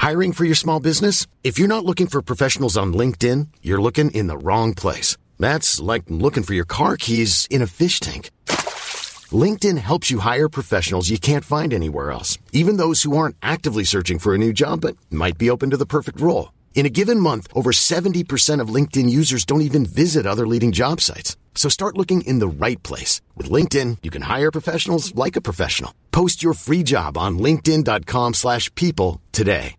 Hiring for your small business? If you're not looking for professionals on LinkedIn, you're looking in the wrong place. That's like looking for your car keys in a fish tank. LinkedIn helps you hire professionals you can't find anywhere else, even those who aren't actively searching for a new job but might be open to the perfect role. In a given month, over 70% of LinkedIn users don't even visit other leading job sites. So start looking in the right place. With LinkedIn, you can hire professionals like a professional. Post your free job on linkedin.com/people today.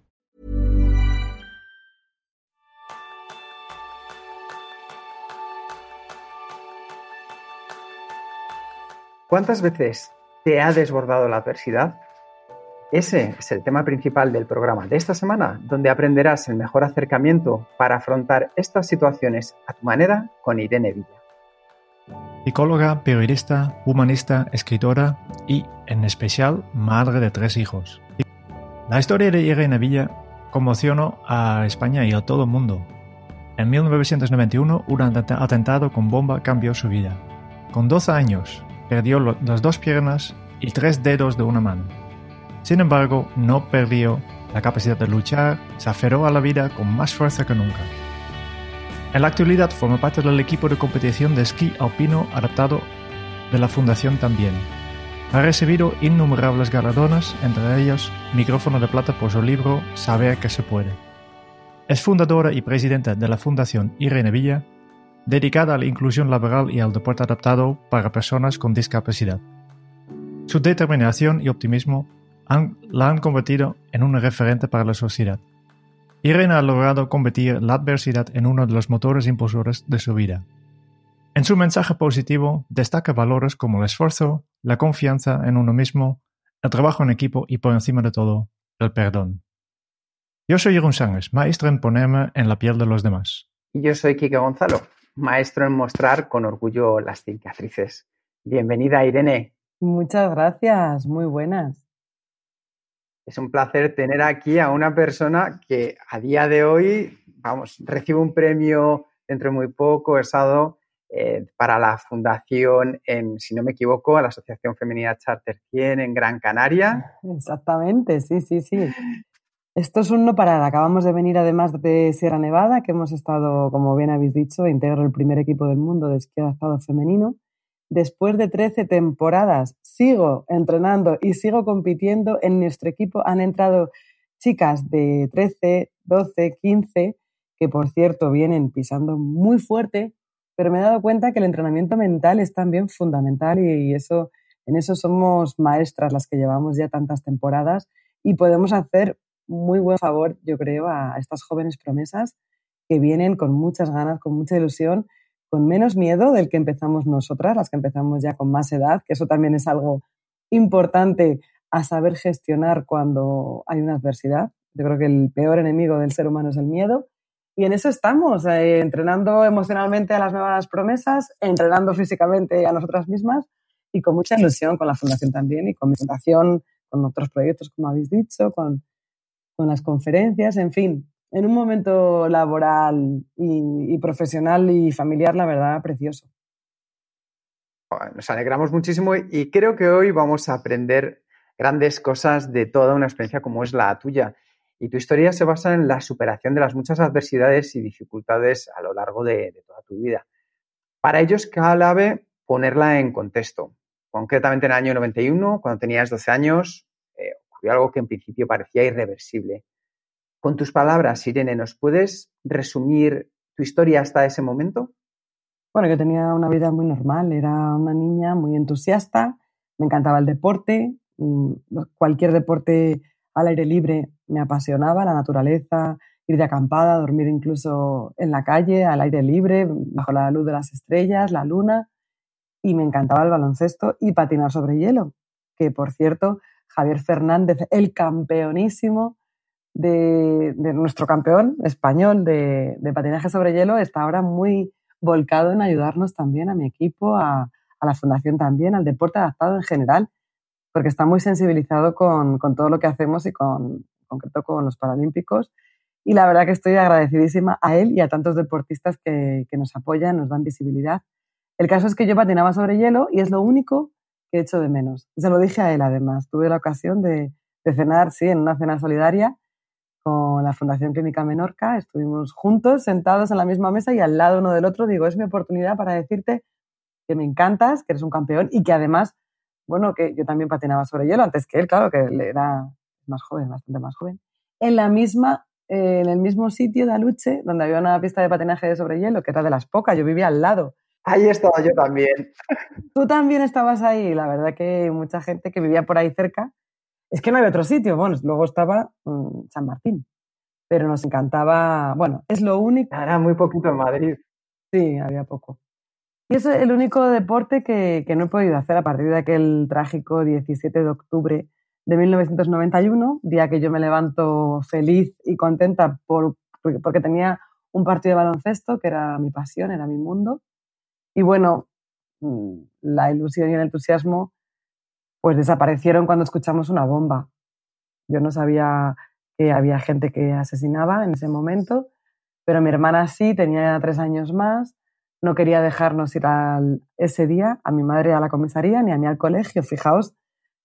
¿Cuántas veces te ha desbordado la adversidad? Ese es el tema principal del programa de esta semana, donde aprenderás el mejor acercamiento para afrontar estas situaciones a tu manera con Irene Villa. Psicóloga, periodista, humanista, escritora y, en especial, madre de 3 hijos. La historia de Irene Villa conmocionó a España y a todo el mundo. En 1991, un atentado con bomba cambió su vida. Con 12 años, perdió las 2 piernas y 3 dedos de una mano. Sin embargo, no perdió la capacidad de luchar, se aferró a la vida con más fuerza que nunca. En la actualidad forma parte del equipo de competición de esquí alpino adaptado de la Fundación También. Ha recibido innumerables galardones, entre ellos micrófono de plata por su libro Saber que se puede. Es fundadora y presidenta de la Fundación Irene Villa, dedicada a la inclusión laboral y al deporte adaptado para personas con discapacidad. Su determinación y optimismo la han convertido en un referente para la sociedad. Irene ha logrado convertir la adversidad en uno de los motores impulsores de su vida. En su mensaje positivo destaca valores como el esfuerzo, la confianza en uno mismo, el trabajo en equipo y, por encima de todo, el perdón. Yo soy Jeroen Sánchez, maestro en ponerme en la piel de los demás. Y yo soy Quique Gonzalo, maestro en mostrar con orgullo las cicatrices. Bienvenida, Irene. Muchas gracias, muy buenas. Es un placer tener aquí a una persona que a día de hoy, recibe un premio dentro de muy poco, ESADO, para la fundación, si no me equivoco, a la Asociación Femenina Charter 100 en Gran Canaria. Exactamente, sí. Esto es acabamos de venir además de Sierra Nevada, que hemos estado, como bien habéis dicho, integro el primer equipo del mundo de esquí adaptado femenino. Después de 13 temporadas sigo entrenando y sigo compitiendo. En nuestro equipo han entrado chicas de 13, 12, 15, que por cierto vienen pisando muy fuerte, pero me he dado cuenta que el entrenamiento mental es también fundamental y en eso somos maestras las que llevamos ya tantas temporadas y podemos hacer muy buen favor, yo creo, a estas jóvenes promesas que vienen con muchas ganas, con mucha ilusión, con menos miedo del que empezamos nosotras, las que empezamos ya con más edad, que eso también es algo importante a saber gestionar cuando hay una adversidad. Yo creo que el peor enemigo del ser humano es el miedo. Y en eso estamos, entrenando emocionalmente a las nuevas promesas, entrenando físicamente a nosotras mismas y con mucha ilusión con la Fundación también y con mi fundación, con otros proyectos, como habéis dicho, con las conferencias, en fin. En un momento laboral y profesional y familiar, la verdad, precioso. Nos alegramos muchísimo y creo que hoy vamos a aprender grandes cosas de toda una experiencia como es la tuya. Y tu historia se basa en la superación de las muchas adversidades y dificultades a lo largo de toda tu vida. Para ello es clave ponerla en contexto. Concretamente en el año 91, cuando tenías 12 años, ocurrió algo que en principio parecía irreversible. Con tus palabras, Irene, ¿nos puedes resumir tu historia hasta ese momento? Bueno, yo tenía una vida muy normal, era una niña muy entusiasta, me encantaba el deporte, cualquier deporte al aire libre me apasionaba, la naturaleza, ir de acampada, dormir incluso en la calle, al aire libre, bajo la luz de las estrellas, la luna, y me encantaba el baloncesto y patinar sobre hielo, que por cierto, Javier Fernández, el campeonísimo de nuestro campeón español de patinaje sobre hielo, está ahora muy volcado en ayudarnos también a mi equipo, a la Fundación también, al deporte adaptado en general, porque está muy sensibilizado con todo lo que hacemos y en concreto con los Paralímpicos. Y la verdad que estoy agradecidísima a él y a tantos deportistas que nos apoyan, nos dan visibilidad. El caso es que yo patinaba sobre hielo y es lo único que echo de menos. Se lo dije a él además. Tuve la ocasión de cenar, sí, en una cena solidaria la Fundación Clínica Menorca, estuvimos juntos, sentados en la misma mesa y al lado uno del otro. Digo, es mi oportunidad para decirte que me encantas, que eres un campeón y que además, bueno, que yo también patinaba sobre hielo antes que él, claro, que él era más joven, bastante más joven. En el mismo sitio de Aluche, donde había una pista de patinaje sobre hielo, que era de las pocas, yo vivía al lado. Ahí estaba yo también. Tú también estabas ahí, la verdad que mucha gente que vivía por ahí cerca. Es que no había otro sitio, bueno, luego estaba San Martín, pero nos encantaba, bueno, es lo único. Era muy poquito en Madrid. Sí, había poco. Y es el único deporte que no he podido hacer a partir de aquel trágico 17 de octubre de 1991, día que yo me levanto feliz y contenta porque tenía un partido de baloncesto, que era mi pasión, era mi mundo. Y bueno, la ilusión y el entusiasmo pues desaparecieron cuando escuchamos una bomba. Yo no sabía que había gente que asesinaba en ese momento, pero mi hermana sí, tenía 3 años más, no quería dejarnos ir ese día a mi madre a la comisaría ni a mí al colegio. Fijaos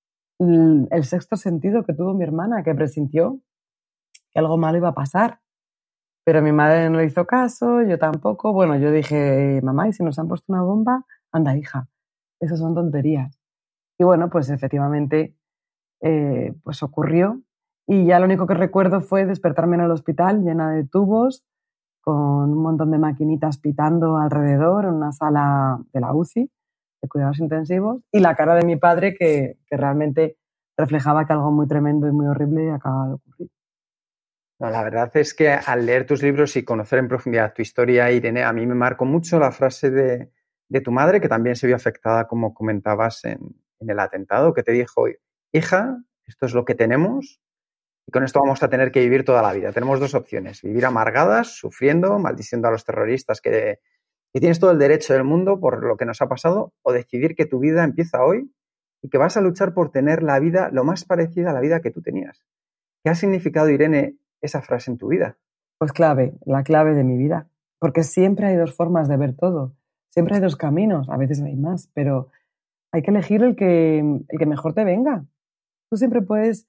el sexto sentido que tuvo mi hermana, que presintió que algo malo iba a pasar. Pero mi madre no le hizo caso, yo tampoco. Bueno, yo dije, mamá, ¿y si nos han puesto una bomba? Anda, hija, esas son tonterías. Y bueno, pues efectivamente pues ocurrió. Y ya lo único que recuerdo fue despertarme en el hospital llena de tubos, con un montón de maquinitas pitando alrededor, en una sala de la UCI, de cuidados intensivos, y la cara de mi padre que realmente reflejaba que algo muy tremendo y muy horrible acababa de ocurrir. No, la verdad es que al leer tus libros y conocer en profundidad tu historia, Irene, a mí me marcó mucho la frase de tu madre, que también se vio afectada, como comentabas, en el atentado, que te dijo, hija, esto es lo que tenemos y con esto vamos a tener que vivir toda la vida. Tenemos 2 opciones, vivir amargadas, sufriendo, maldiciendo a los terroristas, que tienes todo el derecho del mundo por lo que nos ha pasado, o decidir que tu vida empieza hoy y que vas a luchar por tener la vida lo más parecida a la vida que tú tenías. ¿Qué ha significado, Irene, esa frase en tu vida? Pues la clave de mi vida, porque siempre hay 2 formas de ver todo, siempre hay 2 caminos, a veces hay más, pero hay que elegir el que mejor te venga. Tú siempre puedes,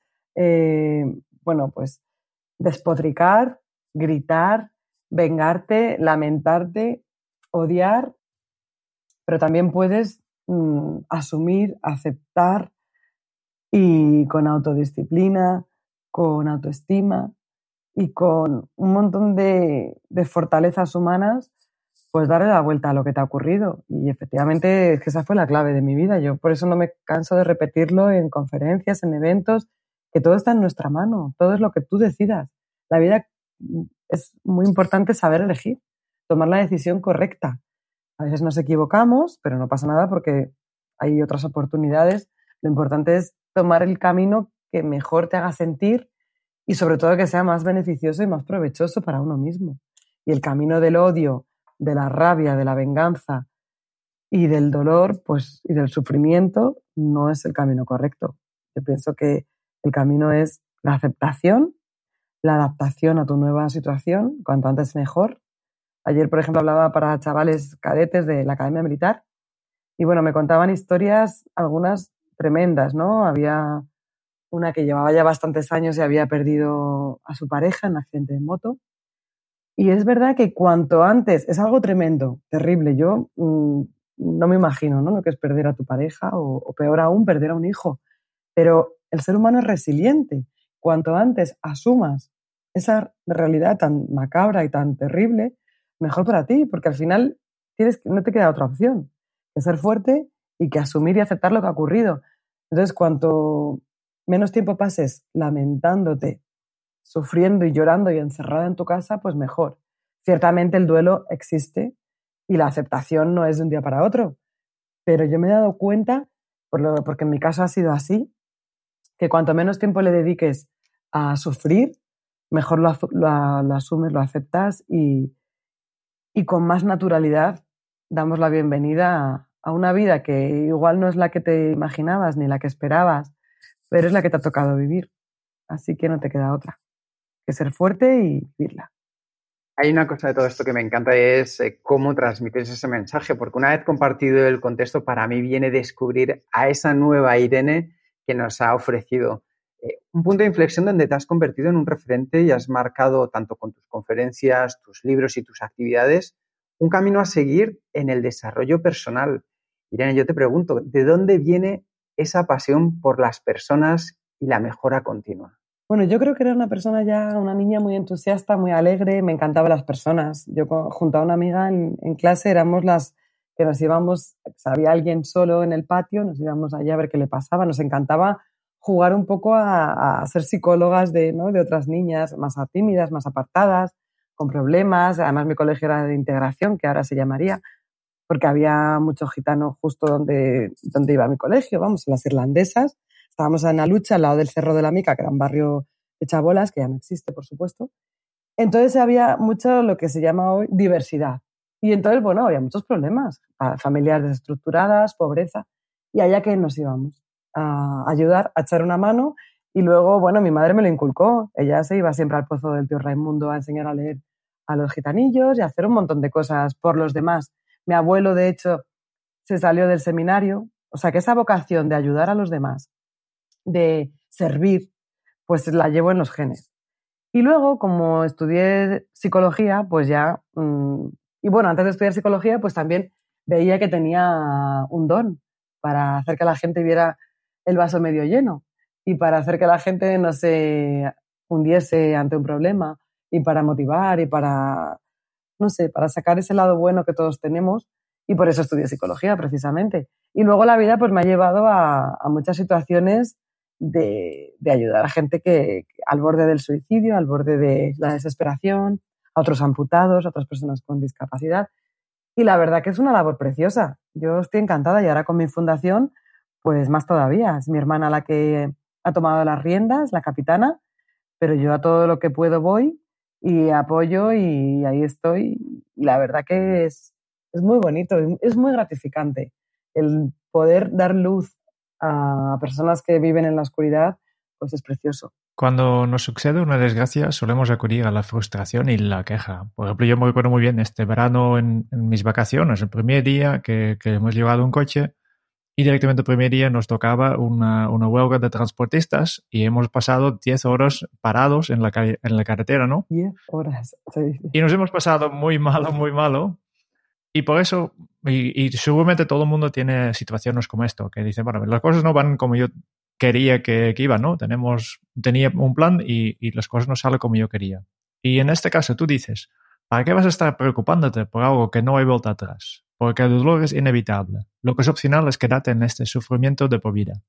pues despotricar, gritar, vengarte, lamentarte, odiar, pero también puedes asumir, aceptar y con autodisciplina, con autoestima y con un montón de fortalezas humanas, pues darle la vuelta a lo que te ha ocurrido. Y efectivamente es que esa fue la clave de mi vida. Yo por eso no me canso de repetirlo en conferencias, en eventos, que todo está en nuestra mano, todo es lo que tú decidas. La vida es muy importante saber elegir, tomar la decisión correcta. A veces nos equivocamos, pero no pasa nada porque hay otras oportunidades. Lo importante es tomar el camino que mejor te haga sentir y sobre todo que sea más beneficioso y más provechoso para uno mismo. Y el camino del odio, de la rabia, de la venganza y del dolor, pues, y del sufrimiento, no es el camino correcto. Yo pienso que el camino es la aceptación, la adaptación a tu nueva situación, cuanto antes mejor. Ayer, por ejemplo, hablaba para chavales cadetes de la Academia Militar y, bueno, me contaban historias, algunas tremendas, ¿no? Había una que llevaba ya bastantes años y había perdido a su pareja en un accidente de moto. Y es verdad que cuanto antes, es algo tremendo, terrible. Yo no me imagino, ¿no?, lo que es perder a tu pareja o peor aún, perder a un hijo. Pero el ser humano es resiliente. Cuanto antes asumas esa realidad tan macabra y tan terrible, mejor para ti, porque al final no te queda otra opción que ser fuerte y que asumir y aceptar lo que ha ocurrido. Entonces, cuanto menos tiempo pases lamentándote, sufriendo y llorando y encerrada en tu casa, pues mejor. Ciertamente el duelo existe y la aceptación no es de un día para otro, pero yo me he dado cuenta, porque en mi caso ha sido así, que cuanto menos tiempo le dediques a sufrir, mejor lo asumes, lo aceptas y con más naturalidad damos la bienvenida a una vida que igual no es la que te imaginabas ni la que esperabas, pero es la que te ha tocado vivir. Así que no te queda otra que ser fuerte y vivirla. Hay una cosa de todo esto que me encanta y es cómo transmites ese mensaje, porque una vez compartido el contexto, para mí viene descubrir a esa nueva Irene que nos ha ofrecido Un punto de inflexión donde te has convertido en un referente y has marcado, tanto con tus conferencias, tus libros y tus actividades, un camino a seguir en el desarrollo personal. Irene, yo te pregunto, ¿de dónde viene esa pasión por las personas y la mejora continua? Bueno, yo creo que era una niña muy entusiasta, muy alegre, me encantaban las personas. Yo junto a una amiga en clase éramos las que nos íbamos, si había alguien solo en el patio, nos íbamos allá a ver qué le pasaba. Nos encantaba jugar un poco a ser psicólogas de otras niñas más tímidas, más apartadas, con problemas. Además, mi colegio era de integración, que ahora se llamaría, porque había mucho gitano justo donde iba mi colegio, vamos, en las irlandesas. Estábamos en Alucha, al lado del Cerro de la Mica, que era un barrio de chabolas, que ya no existe, por supuesto. Entonces había mucho lo que se llama hoy diversidad. Y entonces, bueno, había muchos problemas, familias desestructuradas, pobreza, y allá que nos íbamos a ayudar, a echar una mano. Y luego, bueno, mi madre me lo inculcó. Ella se iba siempre al pozo del tío Raimundo a enseñar a leer a los gitanillos y a hacer un montón de cosas por los demás. Mi abuelo, de hecho, se salió del seminario. O sea, que esa vocación de ayudar a los demás, de servir, pues la llevo en los genes. Y luego, como estudié psicología, pues ya... y bueno, antes de estudiar psicología, pues también veía que tenía un don para hacer que la gente viera el vaso medio lleno y para hacer que la gente no se hundiese ante un problema y para motivar y para, no sé, para sacar ese lado bueno que todos tenemos. Y por eso estudié psicología, precisamente. Y luego la vida pues me ha llevado a muchas situaciones de ayudar a gente que al borde del suicidio, al borde de la desesperación, a otros amputados, a otras personas con discapacidad. Y la verdad que es una labor preciosa. Yo estoy encantada y ahora con mi fundación, pues más todavía. Es mi hermana la que ha tomado las riendas, la capitana, pero yo a todo lo que puedo voy y apoyo y ahí estoy. Y la verdad que es muy bonito, es muy gratificante el poder dar luz a personas que viven en la oscuridad, pues es precioso. Cuando nos sucede una desgracia solemos acudir a la frustración y la queja. Por ejemplo, yo me recuerdo muy bien este verano en mis vacaciones, el primer día que hemos llevado un coche y directamente el primer día nos tocaba una huelga de transportistas y hemos pasado 10 horas parados en la carretera, ¿no? 10 horas. Sí. Y nos hemos pasado muy malo, muy malo. Y por eso, y seguramente todo el mundo tiene situaciones como esto, que dicen, bueno, las cosas no van como yo quería que iban, ¿no? Tenía un plan y las cosas no salen como yo quería. Y en este caso tú dices, ¿para qué vas a estar preocupándote por algo que no hay vuelta atrás? Porque el dolor es inevitable. Lo que es opcional es quedarte en este sufrimiento de por vida.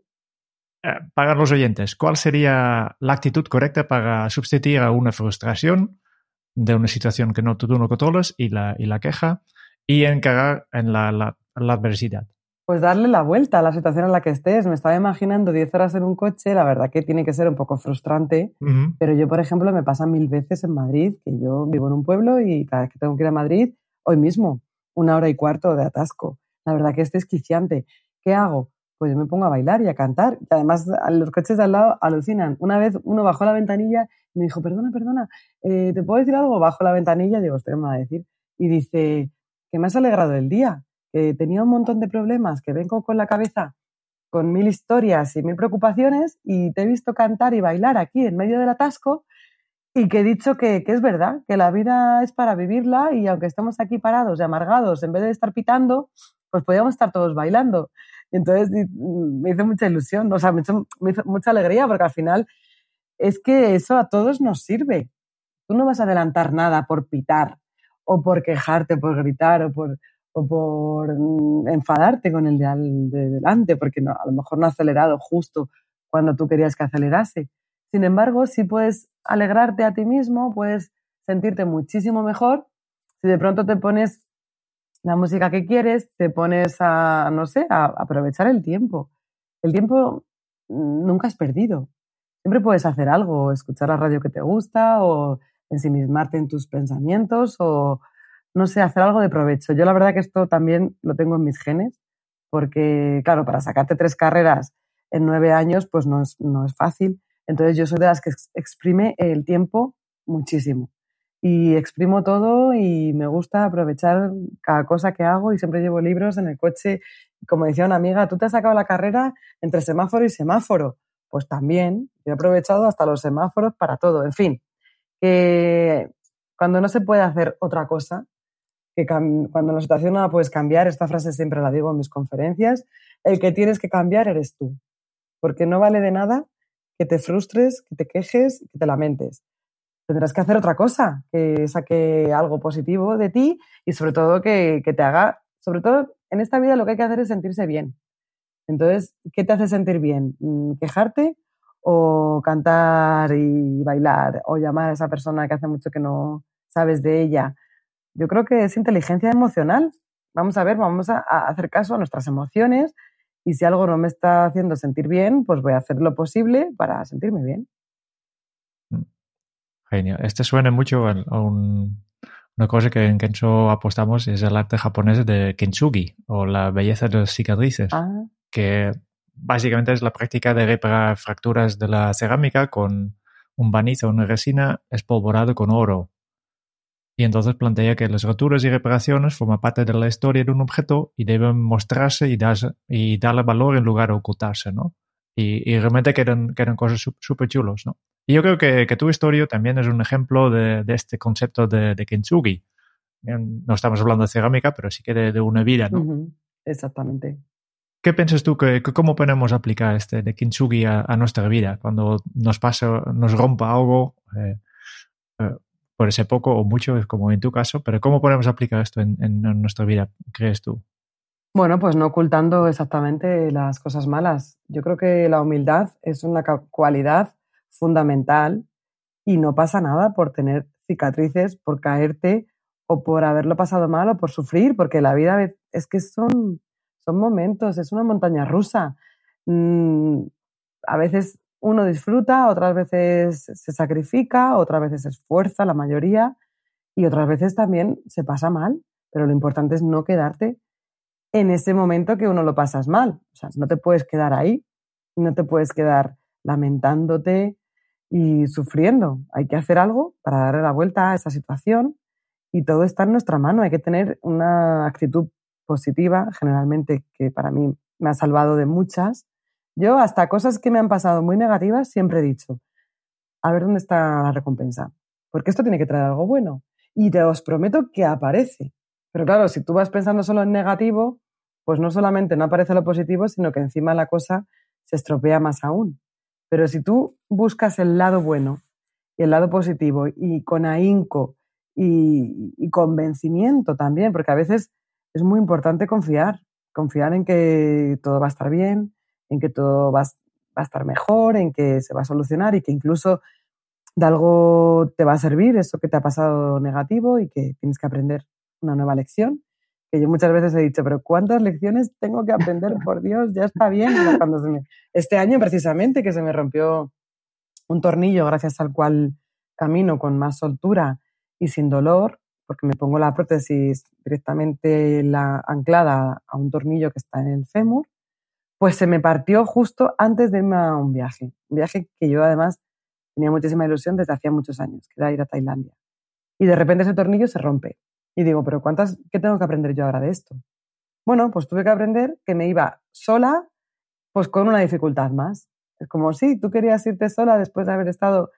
Para los oyentes, ¿cuál sería la actitud correcta para sustituir a una frustración de una situación que tú no controlas y la queja y encarar en la adversidad? Pues darle la vuelta a la situación en la que estés. Me estaba imaginando 10 horas en un coche, la verdad que tiene que ser un poco frustrante, pero yo, por ejemplo, me pasa 1000 veces en Madrid, que yo vivo en un pueblo y cada vez que tengo que ir a Madrid, hoy mismo, 1 hora y cuarto de atasco. La verdad que es desquiciante. ¿Qué hago? Pues yo me pongo a bailar y a cantar. Y además, los coches de al lado alucinan. Una vez uno bajó la ventanilla y me dijo, perdona, ¿te puedo decir algo? Bajo la ventanilla, digo, ¿usted qué me va a decir? Y dice, que me has alegrado el día. Tenía un montón de problemas, que vengo con la cabeza con 1000 historias y 1000 preocupaciones y te he visto cantar y bailar aquí en medio del atasco y que he dicho que es verdad, que la vida es para vivirla y aunque estemos aquí parados y amargados, en vez de estar pitando, pues podríamos estar todos bailando. Y entonces me hizo mucha ilusión, o sea, me hizo mucha alegría porque al final es que eso a todos nos sirve. Tú no vas a adelantar nada por pitar o por quejarte, por gritar o por enfadarte con el de delante, porque no, a lo mejor no ha acelerado justo cuando tú querías que acelerase. Sin embargo, sí puedes alegrarte a ti mismo, puedes sentirte muchísimo mejor si de pronto te pones la música que quieres, te pones a, no sé, a aprovechar el tiempo. El tiempo nunca es perdido. Siempre puedes hacer algo, escuchar la radio que te gusta o ensimismarte en tus pensamientos o no sé, hacer algo de provecho. Yo la verdad que esto también lo tengo en mis genes, porque claro, para sacarte 3 carreras en 9 años, pues no es fácil. Entonces yo soy de las que exprime el tiempo muchísimo. Y exprimo todo y me gusta aprovechar cada cosa que hago y siempre llevo libros en el coche. Como decía una amiga, tú te has sacado la carrera entre semáforo y semáforo, Pues también, yo he aprovechado hasta los semáforos para todo. En fin, que cuando no se puede hacer otra cosa, cuando la situación no la puedes cambiar, esta frase siempre la digo en mis conferencias, el que tienes que cambiar eres tú. Porque no vale de nada que te frustres, que te quejes, que te lamentes. Tendrás que hacer otra cosa, que saque algo positivo de ti y sobre todo que te haga, sobre todo en esta vida lo que hay que hacer es sentirse bien. Entonces, ¿qué te hace sentir bien? ¿Quejarte o cantar y bailar o llamar a esa persona que hace mucho que no sabes de ella? Yo creo que es inteligencia emocional. Vamos a hacer caso a nuestras emociones y si algo no me está haciendo sentir bien, pues voy a hacer lo posible para sentirme bien. Genial. Este suena mucho a una cosa que en Kensho apostamos, es el arte japonés de kintsugi, o la belleza de las cicatrices, que básicamente es la práctica de reparar fracturas de la cerámica con un barniz o una resina espolvorado con oro. Y entonces plantea que las roturas y reparaciones forman parte de la historia de un objeto y deben mostrarse y darle valor en lugar de ocultarse, ¿no? Y realmente quedan cosas súper chulos, ¿no? Y yo creo que tu historia también es un ejemplo de este concepto de kintsugi. No estamos hablando de cerámica, pero sí que de una vida, ¿no? Uh-huh. Exactamente. ¿Qué piensas tú que cómo podemos aplicar este de kintsugi a nuestra vida? Cuando nos rompa algo, puede ser poco o mucho, como en tu caso, pero ¿cómo podemos aplicar esto en nuestra vida, crees tú? Bueno, pues no ocultando exactamente las cosas malas. Yo creo que la humildad es una cualidad fundamental y no pasa nada por tener cicatrices, por caerte o por haberlo pasado mal o por sufrir, porque la vida es que son momentos, es una montaña rusa. A veces uno disfruta, otras veces se sacrifica, otras veces se esfuerza, la mayoría, y otras veces también se pasa mal, pero lo importante es no quedarte en ese momento que uno lo pasas mal. O sea, no te puedes quedar ahí, no te puedes quedar lamentándote y sufriendo. Hay que hacer algo para darle la vuelta a esa situación y todo está en nuestra mano. Hay que tener una actitud positiva, generalmente, que para mí me ha salvado de muchas. Yo hasta cosas que me han pasado muy negativas siempre he dicho, a ver dónde está la recompensa, porque esto tiene que traer algo bueno. Y te os prometo que aparece. Pero claro, si tú vas pensando solo en negativo, pues no solamente no aparece lo positivo, sino que encima la cosa se estropea más aún. Pero si tú buscas el lado bueno y el lado positivo y con ahínco y convencimiento también, porque a veces es muy importante confiar en que todo va a estar bien, en que todo va a estar mejor, en que se va a solucionar y que incluso de algo te va a servir eso que te ha pasado negativo y que tienes que aprender una nueva lección. Que yo muchas veces he dicho, pero ¿cuántas lecciones tengo que aprender? Por Dios, ya está bien. Este año precisamente que se me rompió un tornillo gracias al cual camino con más soltura y sin dolor, porque me pongo la prótesis directamente anclada a un tornillo que está en el fémur, pues se me partió justo antes de irme a un viaje que yo además tenía muchísima ilusión desde hacía muchos años, que era ir a Tailandia. Y de repente ese tornillo se rompe. Y digo, ¿pero qué tengo que aprender yo ahora de esto? Bueno, pues tuve que aprender que me iba sola, pues con una dificultad más. Es como, sí, tú querías irte sola después de haber estado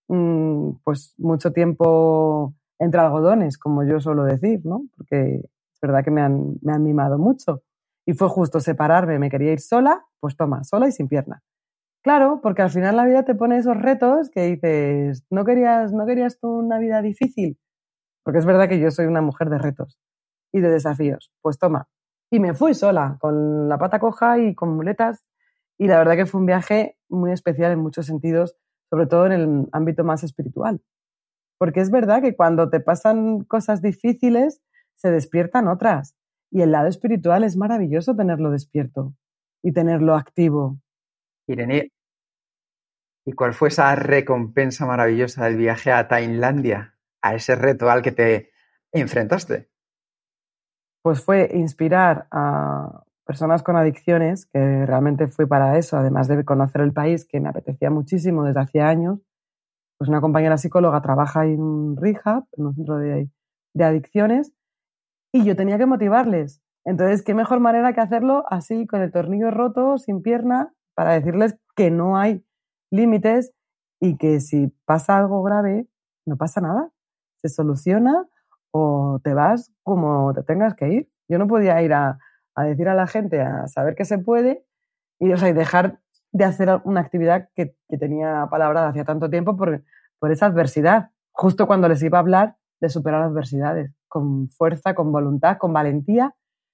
pues mucho tiempo entre algodones, como yo suelo decir, ¿no? Porque es verdad que me han mimado mucho. Y fue justo separarme, me quería ir sola, pues toma, sola y sin pierna. Claro, porque al final la vida te pone esos retos que dices, ¿no querías tú una vida difícil? Porque es verdad que yo soy una mujer de retos y de desafíos. Pues toma. Y me fui sola, con la pata coja y con muletas. Y la verdad que fue un viaje muy especial en muchos sentidos, sobre todo en el ámbito más espiritual. Porque es verdad que cuando te pasan cosas difíciles, se despiertan otras. Y el lado espiritual es maravilloso tenerlo despierto y tenerlo activo. Irene, ¿y cuál fue esa recompensa maravillosa del viaje a Tailandia, a ese reto al que te enfrentaste? Pues fue inspirar a personas con adicciones, que realmente fui para eso, además de conocer el país, que me apetecía muchísimo desde hacía años. Pues una compañera psicóloga trabaja en un rehab, en un centro de adicciones, y yo tenía que motivarles. Entonces, ¿qué mejor manera que hacerlo así, con el tornillo roto, sin pierna, para decirles que no hay límites y que si pasa algo grave, no pasa nada. Se soluciona o te vas como te tengas que ir. Yo no podía ir a decir a la gente, a saber que se puede y dejar de hacer una actividad que tenía palabrada hacía tanto tiempo por esa adversidad, justo cuando les iba a hablar de superar adversidades, con fuerza, con voluntad, con valentía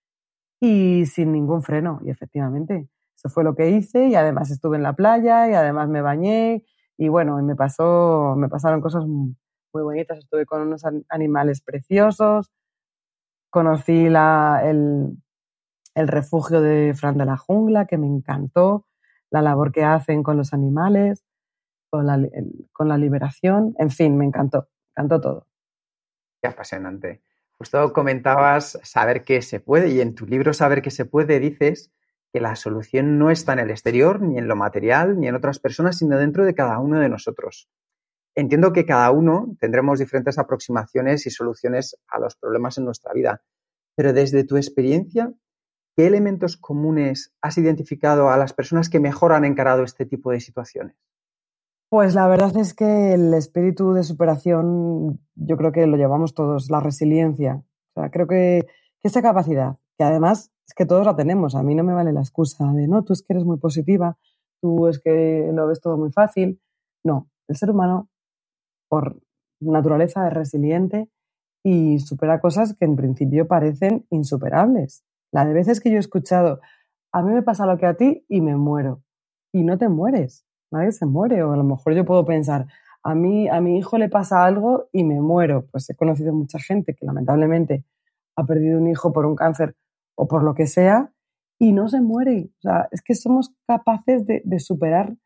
y sin ningún freno. Y efectivamente, eso fue lo que hice y además estuve en la playa y además me bañé y bueno, me pasaron cosas muy bonitas. Estuve con unos animales preciosos, conocí el refugio de Fran de la Jungla, que me encantó, la labor que hacen con los animales, con la liberación, en fin, me encantó todo. Qué apasionante. Justo comentabas saber que se puede y en tu libro Saber que se puede dices que la solución no está en el exterior, ni en lo material, ni en otras personas, sino dentro de cada uno de nosotros. Entiendo que cada uno tendremos diferentes aproximaciones y soluciones a los problemas en nuestra vida, pero desde tu experiencia, ¿qué elementos comunes has identificado a las personas que mejor han encarado este tipo de situaciones? Pues la verdad es que el espíritu de superación yo creo que lo llevamos todos, la resiliencia. O sea, creo que esa capacidad, que además es que todos la tenemos, a mí no me vale la excusa de no, tú es que eres muy positiva, tú es que lo ves todo muy fácil. No, el ser humano por naturaleza es resiliente y supera cosas que en principio parecen insuperables. La de veces que yo he escuchado, a mí me pasa lo que a ti y me muero. Y no te mueres, nadie se muere. O a lo mejor yo puedo pensar, a mi hijo le pasa algo y me muero. Pues he conocido mucha gente que lamentablemente ha perdido un hijo por un cáncer o por lo que sea y no se muere. O sea, es que somos capaces de superar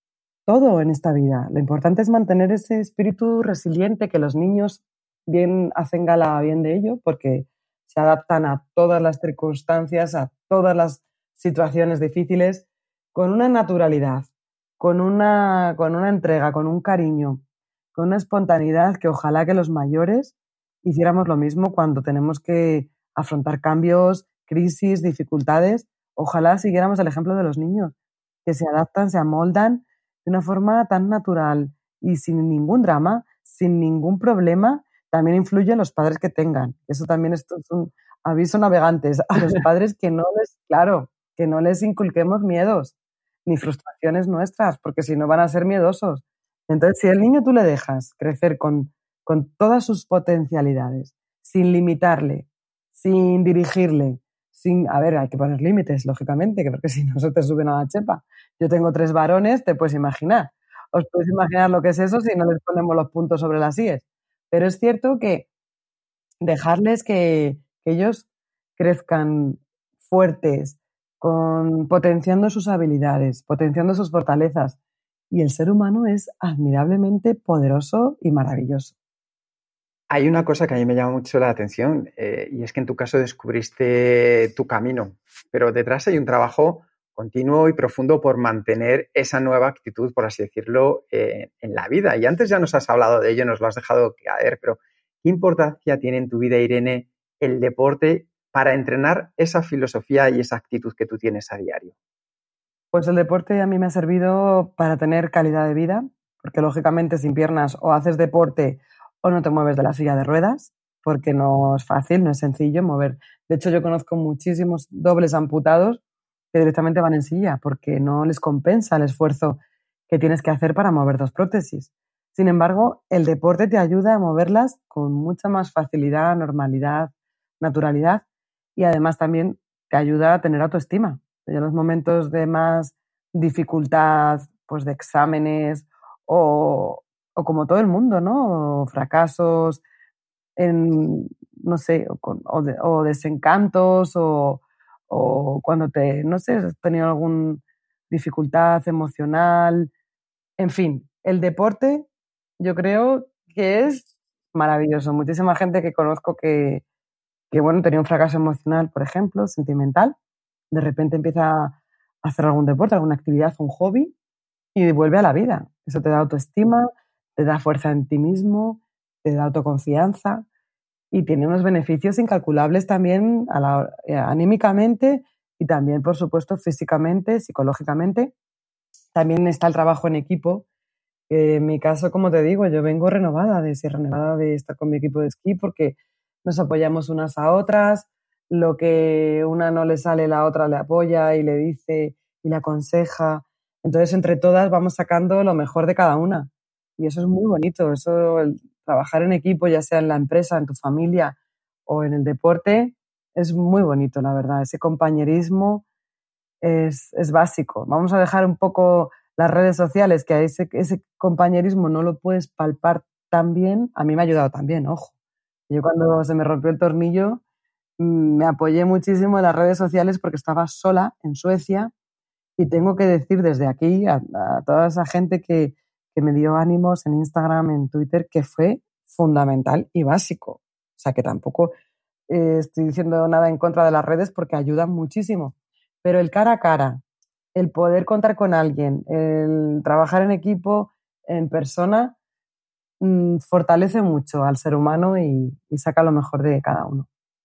todo en esta vida. Lo importante es mantener ese espíritu resiliente, que los niños bien hacen gala bien de ello, porque se adaptan a todas las circunstancias, a todas las situaciones difíciles, con una naturalidad, con una entrega, con un cariño, con una espontaneidad que ojalá que los mayores hiciéramos lo mismo cuando tenemos que afrontar cambios, crisis, dificultades. Ojalá siguiéramos el ejemplo de los niños, que se adaptan, se amoldan de una forma tan natural y sin ningún drama, sin ningún problema. También influyen los padres que tengan. Eso también esto es un aviso navegantes a los padres que no les inculquemos miedos ni frustraciones nuestras, porque si no van a ser miedosos. Entonces, si al niño tú le dejas crecer con todas sus potencialidades, sin limitarle, sin dirigirle, hay que poner límites, lógicamente, porque si no se te suben a la chepa. Yo tengo 3 varones, te puedes imaginar. Os podéis imaginar lo que es eso si no les ponemos los puntos sobre las íes. Pero es cierto que dejarles que ellos crezcan fuertes, potenciando sus habilidades, potenciando sus fortalezas. Y el ser humano es admirablemente poderoso y maravilloso. Hay una cosa que a mí me llama mucho la atención y es que en tu caso descubriste tu camino, pero detrás hay un trabajo continuo y profundo por mantener esa nueva actitud, por así decirlo, en la vida. Y antes ya nos has hablado de ello, nos lo has dejado caer, pero ¿qué importancia tiene en tu vida, Irene, el deporte para entrenar esa filosofía y esa actitud que tú tienes a diario? Pues el deporte a mí me ha servido para tener calidad de vida, porque lógicamente sin piernas o haces deporte o no te mueves de la silla de ruedas, porque no es fácil, no es sencillo mover. De hecho, yo conozco muchísimos dobles amputados que directamente van en silla, porque no les compensa el esfuerzo que tienes que hacer para mover 2 prótesis. Sin embargo, el deporte te ayuda a moverlas con mucha más facilidad, normalidad, naturalidad, y además también te ayuda a tener autoestima. En los momentos de más dificultad, pues de exámenes o como todo el mundo, ¿no? O fracasos, no sé, o desencantos, o cuando has tenido alguna dificultad emocional. En fin, el deporte yo creo que es maravilloso. Muchísima gente que conozco que tenía un fracaso emocional, por ejemplo, sentimental, de repente empieza a hacer algún deporte, alguna actividad, un hobby y vuelve a la vida. Eso te da autoestima, te da fuerza en ti mismo, te da autoconfianza y tiene unos beneficios incalculables también anímicamente y también, por supuesto, físicamente, psicológicamente. También está el trabajo en equipo. En mi caso, como te digo, yo vengo renovada de Sierra Nevada, de estar con mi equipo de esquí, porque nos apoyamos unas a otras. Lo que una no le sale, la otra le apoya y le dice y le aconseja. Entonces, entre todas vamos sacando lo mejor de cada una. Y eso es muy bonito. Eso, el trabajar en equipo, ya sea en la empresa, en tu familia o en el deporte, es muy bonito, la verdad. Ese compañerismo es básico. Vamos a dejar un poco las redes sociales, que a ese compañerismo no lo puedes palpar tan bien. A mí me ha ayudado también, ojo. Yo cuando se me rompió el tornillo me apoyé muchísimo en las redes sociales porque estaba sola en Suecia y tengo que decir desde aquí a toda esa gente que me dio ánimos en Instagram, en Twitter, que fue fundamental y básico. O sea, que tampoco estoy diciendo nada en contra de las redes porque ayudan muchísimo. Pero el cara a cara, el poder contar con alguien, el trabajar en equipo, en persona, fortalece mucho al ser humano y saca lo mejor de cada uno.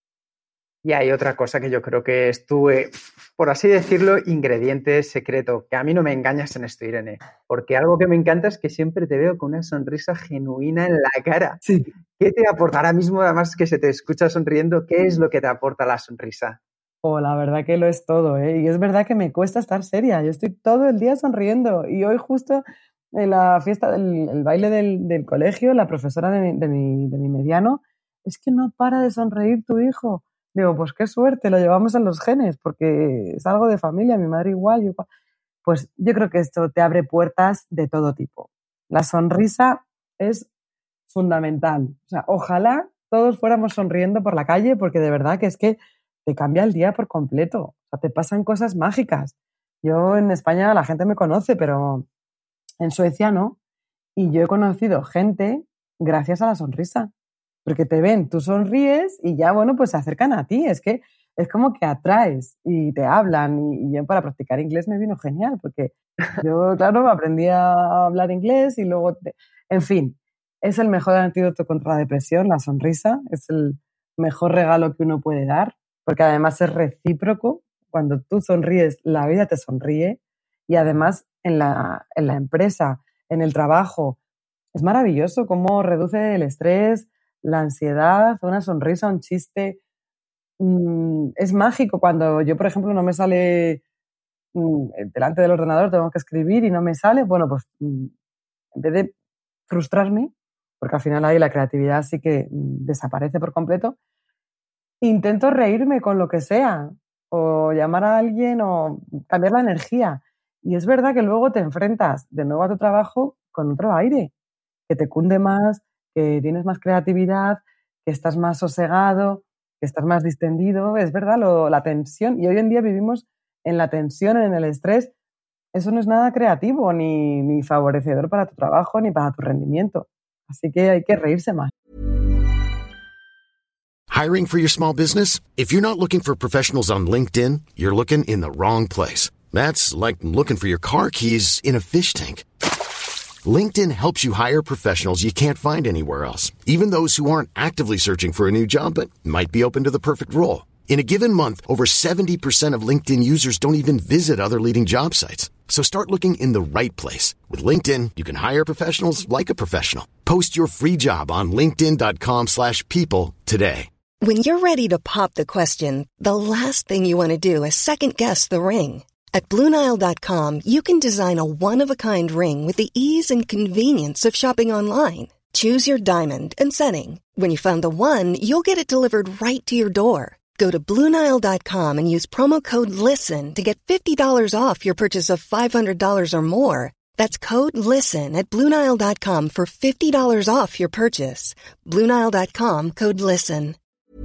Y hay otra cosa que yo creo que es tu, por así decirlo, ingrediente secreto, que a mí no me engañas en esto, Irene, porque algo que me encanta es que siempre te veo con una sonrisa genuina en la cara. Sí. ¿Qué te aporta ahora mismo, además que se te escucha sonriendo? ¿Qué es lo que te aporta la sonrisa? Oh, la verdad que lo es todo, ¿eh? Y es verdad que me cuesta estar seria. Yo estoy todo el día sonriendo. Y hoy justo en la fiesta, el baile del colegio, la profesora de mi mediano, es que no para de sonreír tu hijo. Digo, pues qué suerte, lo llevamos en los genes, porque es algo de familia, mi madre igual. Pues yo creo que esto te abre puertas de todo tipo. La sonrisa es fundamental. O sea, ojalá todos fuéramos sonriendo por la calle, porque de verdad que es que te cambia el día por completo. O sea, te pasan cosas mágicas. Yo en España la gente me conoce, pero en Suecia no. Y yo he conocido gente gracias a la sonrisa. Porque te ven, tú sonríes y ya, bueno, pues se acercan a ti. Es que es como que atraes y te hablan. Y yo para practicar inglés me vino genial, porque yo, claro, aprendí a hablar inglés y luego, en fin, es el mejor antídoto contra la depresión, la sonrisa. Es el mejor regalo que uno puede dar, porque además es recíproco. Cuando tú sonríes, la vida te sonríe. Y además en la empresa, en el trabajo, es maravilloso cómo reduce el estrés, la ansiedad, una sonrisa, un chiste. Es mágico cuando yo, por ejemplo, no me sale delante del ordenador, tengo que escribir y no me sale. Bueno, pues en vez de frustrarme, porque al final ahí la creatividad sí que desaparece por completo, intento reírme con lo que sea, o llamar a alguien o cambiar la energía. Y es verdad que luego te enfrentas de nuevo a tu trabajo con otro aire, que te cunde más, que tienes más creatividad, que estás más sosegado, que estás más distendido. Es verdad, la tensión. Y hoy en día vivimos en la tensión, en el estrés. Eso no es nada creativo, ni favorecedor para tu trabajo, ni para tu rendimiento. Así que hay que reírse más. Hiring for your small business? If you're not looking for professionals on LinkedIn, you're looking in the wrong place. That's like looking for your car keys in a fish tank. LinkedIn helps you hire professionals you can't find anywhere else, even those who aren't actively searching for a new job but might be open to the perfect role. In a given month, over 70% of LinkedIn users don't even visit other leading job sites. So start looking in the right place. With LinkedIn, you can hire professionals like a professional. Post your free job on linkedin.com/people today. When you're ready to pop the question, the last thing you want to do is second-guess the ring. At BlueNile.com, you can design a one-of-a-kind ring with the ease and convenience of shopping online. Choose your diamond and setting. When you find the one, you'll get it delivered right to your door. Go to BlueNile.com and use promo code LISTEN to get $50 off your purchase of $500 or more. That's code LISTEN at BlueNile.com for $50 off your purchase. BlueNile.com, code LISTEN.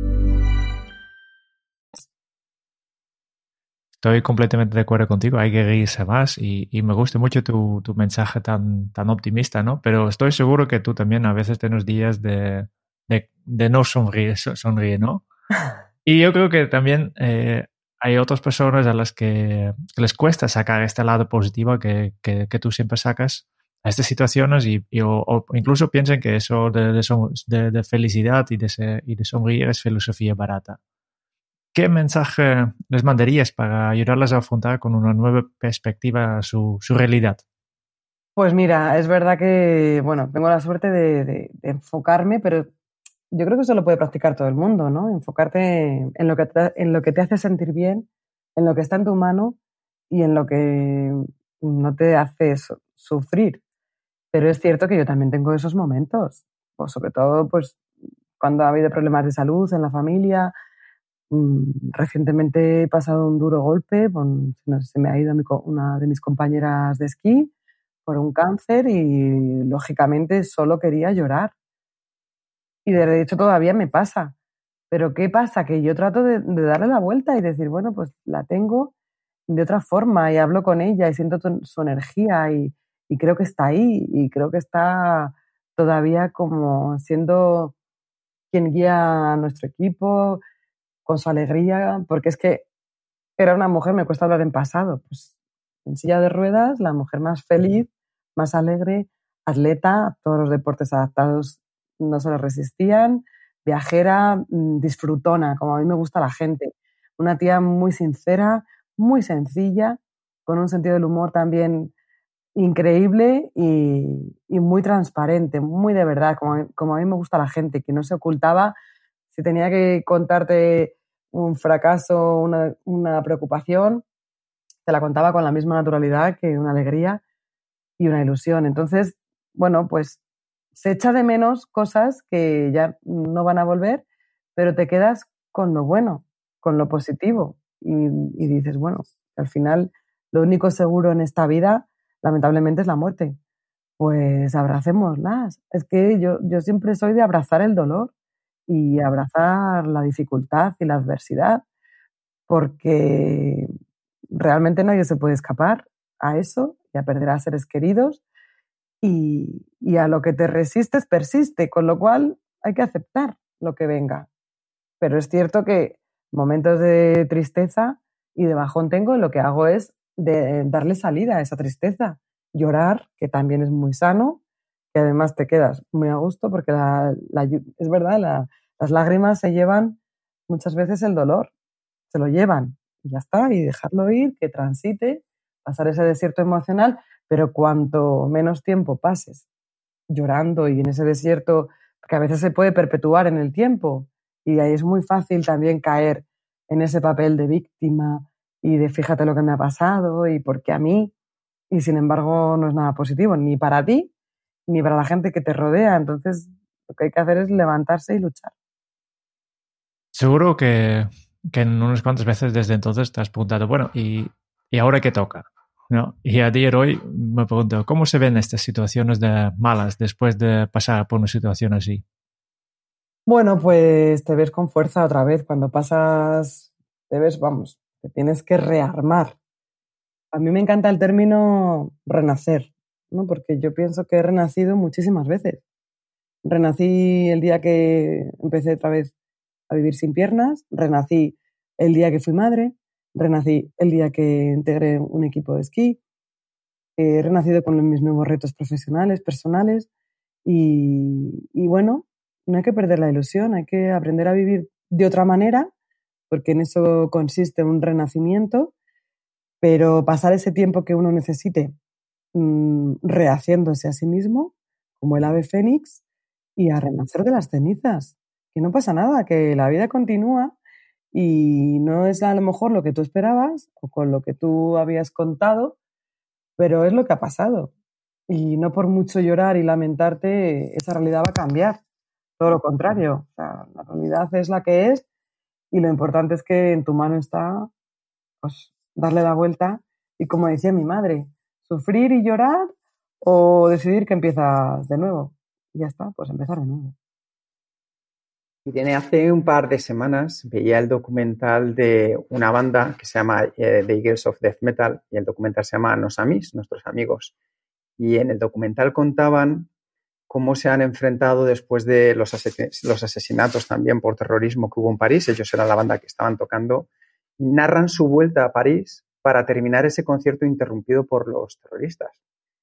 Estoy completamente de acuerdo contigo, hay que reírse más y me gusta mucho tu mensaje tan optimista, ¿no? Pero estoy seguro que tú también a veces tienes días de no sonríe, ¿no? Y yo creo que también hay otras personas a las que les cuesta sacar este lado positivo que tú siempre sacas a estas situaciones o incluso piensan que eso de felicidad y de sonreír es filosofía barata. ¿qué mensaje les mandarías para ayudarles a afrontar con una nueva perspectiva su realidad? Pues mira, es verdad que, bueno, tengo la suerte de enfocarme, pero yo creo que eso lo puede practicar todo el mundo, ¿no? Enfocarte en lo que te hace sentir bien, en lo que está en tu mano y en lo que no te hace sufrir. Pero es cierto que yo también tengo esos momentos, pues sobre todo pues cuando ha habido problemas de salud en la familia. Recientemente he pasado un duro golpe, se me ha ido una de mis compañeras de esquí por un cáncer y lógicamente solo quería llorar. Y de hecho todavía me pasa. Pero ¿qué pasa? Que yo trato de darle la vuelta y decir, bueno, pues la tengo de otra forma y hablo con ella y siento su energía y creo que está ahí y creo que está todavía como siendo quien guía a nuestro equipo con su alegría, porque es que era una mujer, me cuesta hablar en pasado, pues en silla de ruedas, la mujer más feliz, más alegre, atleta, todos los deportes adaptados no se le resistían, viajera, disfrutona, como a mí me gusta la gente. Una tía muy sincera, muy sencilla, con un sentido del humor también increíble y muy transparente, muy de verdad, como a mí me gusta la gente, que no se ocultaba. Si tenía que contarte un fracaso, una preocupación, te la contaba con la misma naturalidad que una alegría y una ilusión. Entonces, bueno, pues se echa de menos cosas que ya no van a volver, pero te quedas con lo bueno, con lo positivo y dices, bueno, al final lo único seguro en esta vida, lamentablemente, es la muerte. Pues abracémoslas. Es que yo siempre soy de abrazar el dolor y abrazar la dificultad y la adversidad, porque realmente nadie se puede escapar a eso y a perder a seres queridos y a lo que te resistes persiste, con lo cual hay que aceptar lo que venga. Pero es cierto que momentos de tristeza y de bajón tengo, lo que hago es darle salida a esa tristeza, llorar, que también es muy sano, y además te quedas muy a gusto porque es verdad, las lágrimas se llevan muchas veces el dolor, se lo llevan y ya está, y dejarlo ir, que transite, pasar ese desierto emocional, pero cuanto menos tiempo pases llorando y en ese desierto, que a veces se puede perpetuar en el tiempo, y ahí es muy fácil también caer en ese papel de víctima y de fíjate lo que me ha pasado y por qué a mí, y sin embargo no es nada positivo, ni para ti, ni para la gente que te rodea. Entonces lo que hay que hacer es levantarse y luchar. Seguro que en unas cuantas veces desde entonces te has preguntado, bueno, ¿y ahora qué toca? ¿No? Y a día de hoy me pregunto, ¿cómo se ven estas situaciones de malas después de pasar por una situación así? Bueno, pues te ves con fuerza otra vez. Cuando pasas, te ves, vamos, te tienes que rearmar. A mí me encanta el término renacer, ¿no? Porque yo pienso que he renacido muchísimas veces. Renací el día que empecé otra vez a vivir sin piernas, renací el día que fui madre, renací el día que integré un equipo de esquí, he renacido con mis nuevos retos profesionales, personales y bueno, no hay que perder la ilusión, hay que aprender a vivir de otra manera, porque en eso consiste un renacimiento, pero pasar ese tiempo que uno necesite rehaciéndose a sí mismo, como el ave fénix, y a renacer de las cenizas. Que no pasa nada, que la vida continúa y no es a lo mejor lo que tú esperabas o con lo que tú habías contado, pero es lo que ha pasado. Y no por mucho llorar y lamentarte, esa realidad va a cambiar. Todo lo contrario. O sea, la realidad es la que es y lo importante es que en tu mano está, pues, darle la vuelta y, como decía mi madre, sufrir y llorar o decidir que empiezas de nuevo. Y ya está, pues empezar de nuevo. Irene, hace un par de semanas veía el documental de una banda que se llama The Eagles of Death Metal y el documental se llama Nos Amis, Nuestros Amigos. Y en el documental contaban cómo se han enfrentado después de los asesinatos también por terrorismo que hubo en París. Ellos eran la banda que estaban tocando y narran su vuelta a París para terminar ese concierto interrumpido por los terroristas.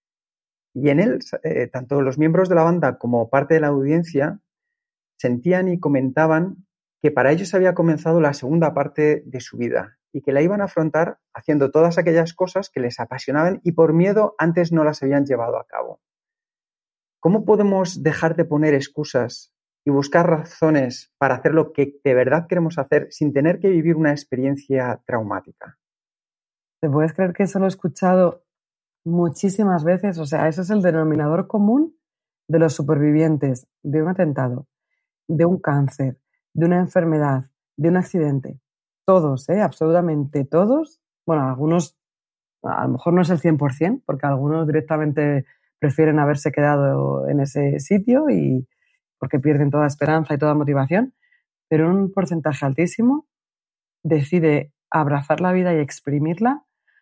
Y en él, tanto los miembros de la banda como parte de la audiencia sentían y comentaban que para ellos había comenzado la segunda parte de su vida y que la iban a afrontar haciendo todas aquellas cosas que les apasionaban y por miedo antes no las habían llevado a cabo. ¿Cómo podemos dejar de poner excusas y buscar razones para hacer lo que de verdad queremos hacer sin tener que vivir una experiencia traumática? ¿Te puedes creer que eso lo he escuchado muchísimas veces? O sea, ese es el denominador común de los supervivientes de un atentado, de un cáncer, de una enfermedad, de un accidente. Todos, absolutamente todos. Bueno, algunos, a lo mejor no es el 100%, porque algunos directamente prefieren haberse quedado en ese sitio y porque pierden toda esperanza y toda motivación, pero un porcentaje altísimo decide abrazar la vida y exprimirla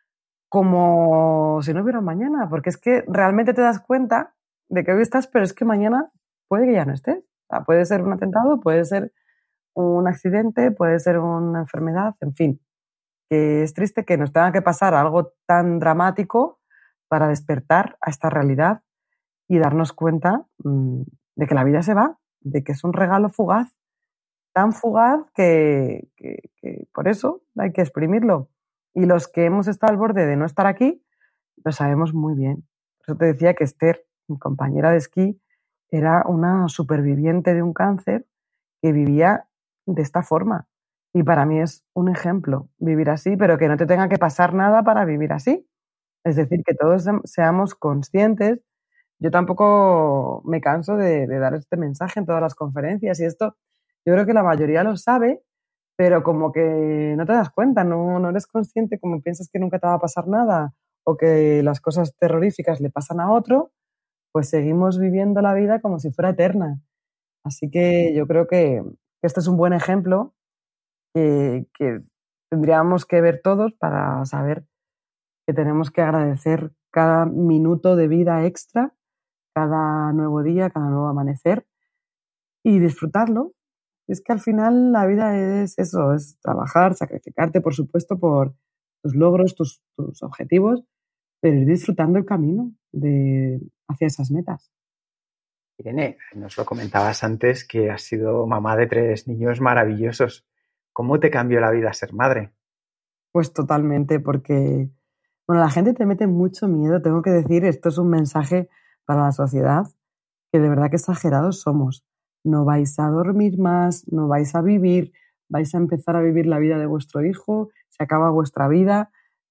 como si no hubiera un mañana, porque es que realmente te das cuenta de que hoy estás, pero es que mañana puede que ya no estés. O sea, puede ser un atentado, puede ser un accidente, puede ser una enfermedad, en fin, que es triste que nos tenga que pasar algo tan dramático para despertar a esta realidad y darnos cuenta de que la vida se va, de que es un regalo fugaz, tan fugaz que por eso hay que exprimirlo. Y los que hemos estado al borde de no estar aquí, lo sabemos muy bien. Por eso te decía que Esther, mi compañera de esquí, era una superviviente de un cáncer que vivía de esta forma. Y para mí es un ejemplo vivir así, pero que no te tenga que pasar nada para vivir así. Es decir, que todos seamos conscientes. Yo tampoco me canso de dar este mensaje en todas las conferencias y esto yo creo que la mayoría lo sabe, pero como que no te das cuenta, no eres consciente, como piensas que nunca te va a pasar nada o que las cosas terroríficas le pasan a otro, pues seguimos viviendo la vida como si fuera eterna. Así que yo creo que este es un buen ejemplo que tendríamos que ver todos para saber que tenemos que agradecer cada minuto de vida extra, cada nuevo día, cada nuevo amanecer y disfrutarlo. Es que al final la vida es eso, es trabajar, sacrificarte, por supuesto, por tus logros, tus objetivos, pero ir disfrutando el camino hacia esas metas. Irene, nos lo comentabas antes que has sido mamá de 3 niños maravillosos. ¿Cómo te cambió la vida ser madre? Pues totalmente, porque bueno, la gente te mete mucho miedo, tengo que decir, esto es un mensaje para la sociedad, que de verdad que exagerados somos. No vais a dormir más, no vais a vivir, vais a empezar a vivir la vida de vuestro hijo, se acaba vuestra vida,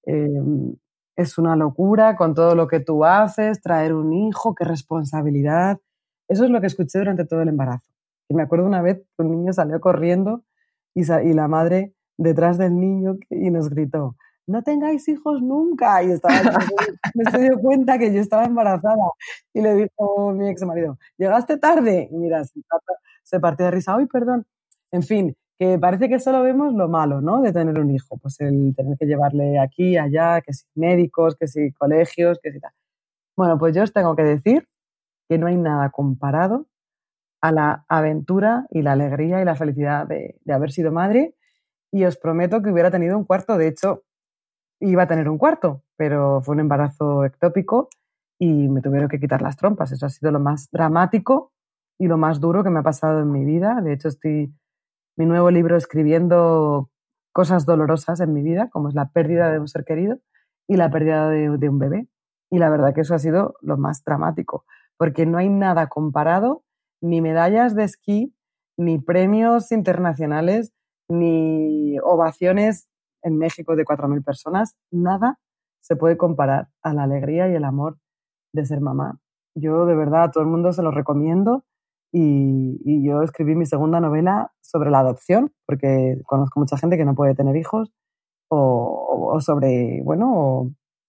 es una locura con todo lo que tú haces, traer un hijo, qué responsabilidad. Eso es lo que escuché durante todo el embarazo. Y me acuerdo una vez que un niño salió corriendo y la madre detrás del niño y nos gritó: no tengáis hijos nunca. Y me se dio cuenta que yo estaba embarazada y le dijo mi ex marido: llegaste tarde. Y mira, se partió de risa. ¡Ay, perdón! En fin, que parece que solo vemos lo malo, ¿no?, de tener un hijo. Pues el tener que llevarle aquí, allá, que si médicos, que si colegios, que si tal. Bueno, pues yo os tengo que decir que no hay nada comparado a la aventura y la alegría y la felicidad de haber sido madre, y os prometo que hubiera tenido un cuarto. De hecho, iba a tener un cuarto, pero fue un embarazo ectópico y me tuvieron que quitar las trompas. Eso ha sido lo más dramático y lo más duro que me ha pasado en mi vida. De hecho, estoy mi nuevo libro escribiendo cosas dolorosas en mi vida, como es la pérdida de un ser querido y la pérdida de un bebé. Y la verdad que eso ha sido lo más dramático, porque no hay nada comparado, ni medallas de esquí, ni premios internacionales, ni ovaciones en México de 4.000 personas. Nada se puede comparar a la alegría y el amor de ser mamá. Yo de verdad a todo el mundo se lo recomiendo y yo escribí mi segunda novela sobre la adopción, porque conozco mucha gente que no puede tener hijos o sobre, bueno,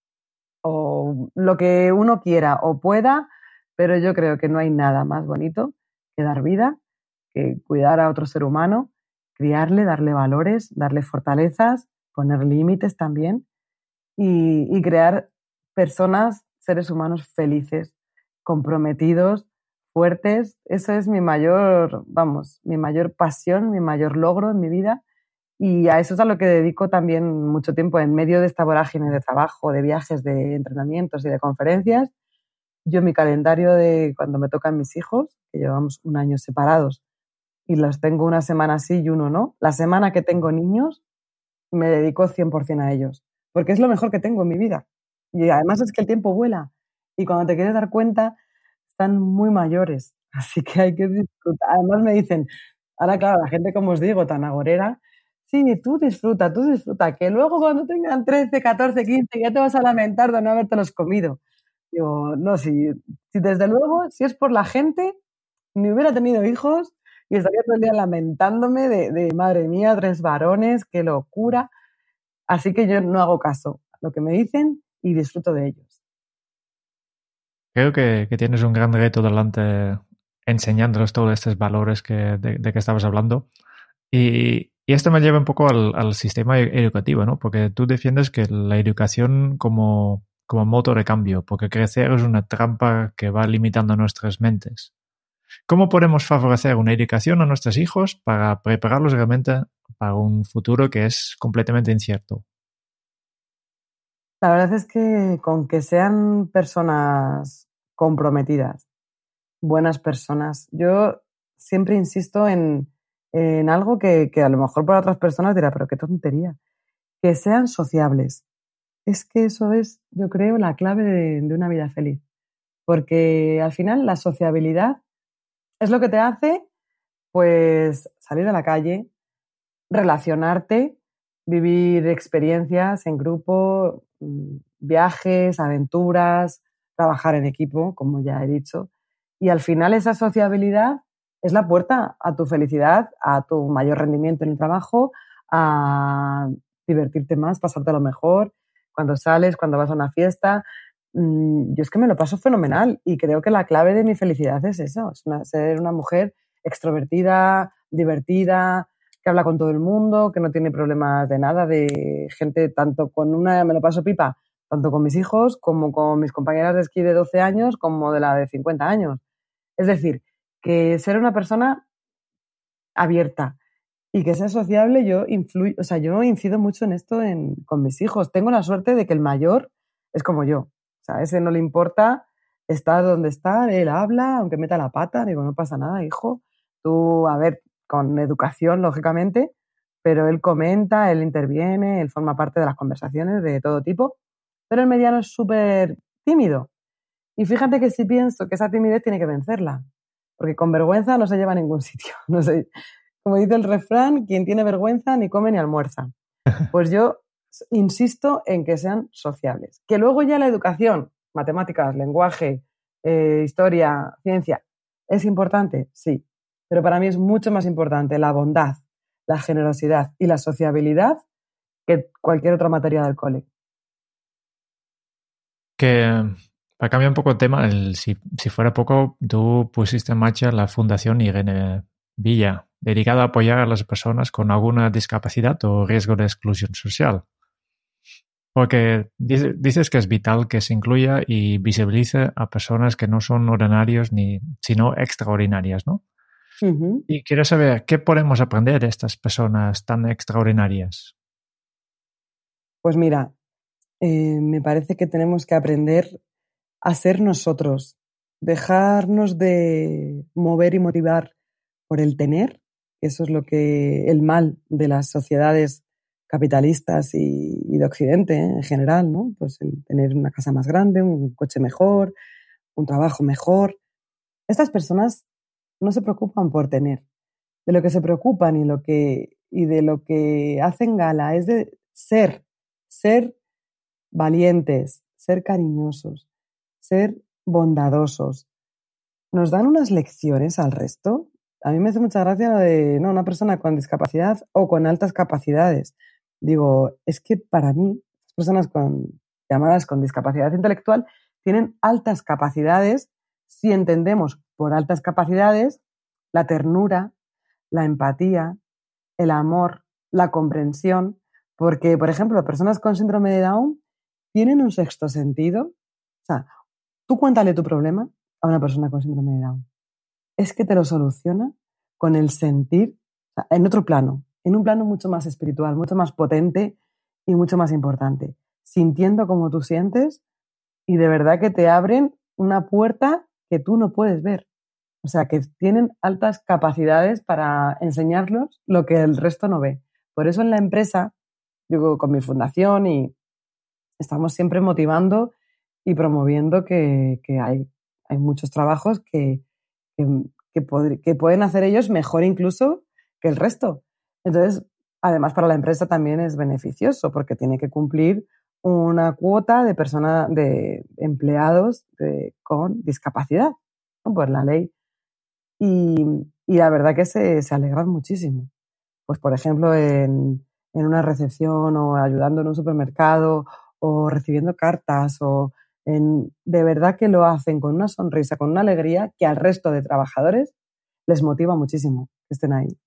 o lo que uno quiera o pueda, pero yo creo que no hay nada más bonito que dar vida, que cuidar a otro ser humano, criarle, darle valores, darle fortalezas, poner límites también y crear personas, seres humanos felices, comprometidos, fuertes. Eso es mi mayor pasión, mi mayor logro en mi vida. Y a eso es a lo que dedico también mucho tiempo en medio de esta vorágine de trabajo, de viajes, de entrenamientos y de conferencias. Yo mi calendario de cuando me tocan mis hijos, que llevamos un año separados, y los tengo una semana sí y uno no. La semana que tengo niños me dedico 100% a ellos, porque es lo mejor que tengo en mi vida. Y además es que el tiempo vuela y cuando te quieres dar cuenta están muy mayores, así que hay que disfrutar. Además me dicen, ahora claro, la gente como os digo, tan agorera, sí, tú disfruta, que luego cuando tengan 13, 14, 15 ya te vas a lamentar de no habértelos comido. Digo, no, si desde luego, si es por la gente, ni hubiera tenido hijos y estaría todo el día lamentándome de madre mía, 3 varones, qué locura. Así que yo no hago caso a lo que me dicen y disfruto de ellos. Creo que tienes un gran reto delante enseñándoles todos estos valores de que estabas hablando. Y esto me lleva un poco al sistema educativo, ¿no? Porque tú defiendes que la educación como motor de cambio, porque crecer es una trampa que va limitando nuestras mentes. ¿Cómo podemos favorecer una educación a nuestros hijos para prepararlos realmente para un futuro que es completamente incierto? La verdad es que con que sean personas comprometidas, buenas personas, yo siempre insisto en algo que a lo mejor para otras personas dirá, pero qué tontería, que sean sociables. Es que eso es, yo creo, la clave de una vida feliz. Porque al final la sociabilidad es lo que te hace, pues, salir a la calle, relacionarte, vivir experiencias en grupo, viajes, aventuras, trabajar en equipo, como ya he dicho. Y al final esa sociabilidad es la puerta a tu felicidad, a tu mayor rendimiento en el trabajo, a divertirte más, pasártelo mejor, cuando sales, cuando vas a una fiesta. Yo es que me lo paso fenomenal y creo que la clave de mi felicidad es eso, ser una mujer extrovertida, divertida, que habla con todo el mundo, que no tiene problemas de nada, de gente, tanto con una me lo paso pipa, tanto con mis hijos como con mis compañeras de esquí de 12 años como de la de 50 años. Es decir, que ser una persona abierta y que sea sociable, yo incido mucho en esto con mis hijos. Tengo la suerte de que el mayor es como yo. O sea, a ese no le importa estar donde está, él habla, aunque meta la pata, digo, no pasa nada, hijo. Tú, a ver, con educación, lógicamente, pero él comenta, él interviene, él forma parte de las conversaciones de todo tipo, pero el mediano es súper tímido. Y fíjate que si pienso que esa timidez tiene que vencerla, porque con vergüenza no se lleva a ningún sitio. No sé, como dice el refrán, quien tiene vergüenza ni come ni almuerza. Pues yo insisto en que sean sociables. Que luego ya la educación, matemáticas, lenguaje, historia, ciencia, ¿es importante? Sí. Pero para mí es mucho más importante la bondad, la generosidad y la sociabilidad que cualquier otra materia del cole. Que para cambiar un poco el tema, si fuera poco, tú pusiste en marcha la Fundación Irene Villa, dedicada a apoyar a las personas con alguna discapacidad o riesgo de exclusión social. Porque dices que es vital que se incluya y visibilice a personas que no son ordinarios sino extraordinarias, ¿no? Uh-huh. Y quiero saber, ¿qué podemos aprender de estas personas tan extraordinarias? Pues mira, me parece que tenemos que aprender a ser nosotros, dejarnos de mover y motivar por el tener, eso es el mal de las sociedades capitalistas y de Occidente en general, ¿no? Pues el tener una casa más grande, un coche mejor, un trabajo mejor. Estas personas no se preocupan por tener. De lo que se preocupan y de lo que hacen gala es de ser valientes, ser cariñosos, ser bondadosos. Nos dan unas lecciones al resto. A mí me hace mucha gracia lo de una persona con discapacidad o con altas capacidades. Digo, es que para mí, las personas llamadas con discapacidad intelectual tienen altas capacidades si entendemos por altas capacidades la ternura, la empatía, el amor, la comprensión, porque, por ejemplo, personas con síndrome de Down tienen un sexto sentido. O sea, tú cuéntale tu problema a una persona con síndrome de Down. Es que te lo soluciona con el sentir, o sea, en otro plano, en un plano mucho más espiritual, mucho más potente y mucho más importante, sintiendo como tú sientes y de verdad que te abren una puerta que tú no puedes ver. O sea, que tienen altas capacidades para enseñarnos lo que el resto no ve. Por eso en la empresa, yo con mi fundación y estamos siempre motivando y promoviendo que hay muchos trabajos que pueden hacer ellos mejor incluso que el resto. Entonces, además para la empresa también es beneficioso porque tiene que cumplir una cuota de empleados con discapacidad, ¿no? Por la ley. Y la verdad que se alegran muchísimo. Pues, por ejemplo, en una recepción o ayudando en un supermercado o recibiendo cartas de verdad que lo hacen con una sonrisa, con una alegría que al resto de trabajadores les motiva muchísimo que estén ahí.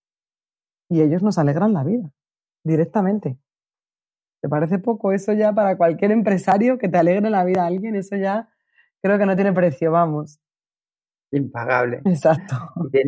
Y ellos nos alegran la vida, directamente. ¿Te parece poco? Eso ya para cualquier empresario que te alegre la vida a alguien, eso ya creo que no tiene precio, vamos. Impagable. Exacto.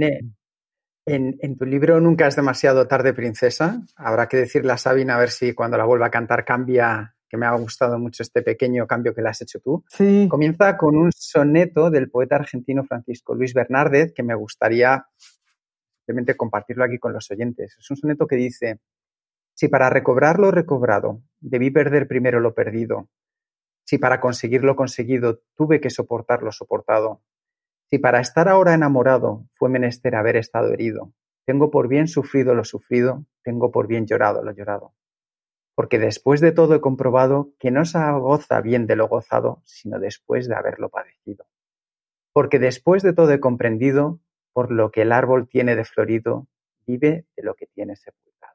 En tu libro Nunca es demasiado tarde, princesa, habrá que decirle a Sabina a ver si cuando la vuelva a cantar cambia, que me ha gustado mucho este pequeño cambio que le has hecho tú. Sí. Comienza con un soneto del poeta argentino Francisco Luis Bernárdez que me gustaría simplemente compartirlo aquí con los oyentes. Es un soneto que dice: si para recobrar lo recobrado debí perder primero lo perdido, si para conseguir lo conseguido tuve que soportar lo soportado, si para estar ahora enamorado fue menester haber estado herido, tengo por bien sufrido lo sufrido, tengo por bien llorado lo llorado. Porque después de todo he comprobado que no se goza bien de lo gozado, sino después de haberlo padecido. Porque después de todo he comprendido, por lo que el árbol tiene de florido, vive de lo que tiene sepultado.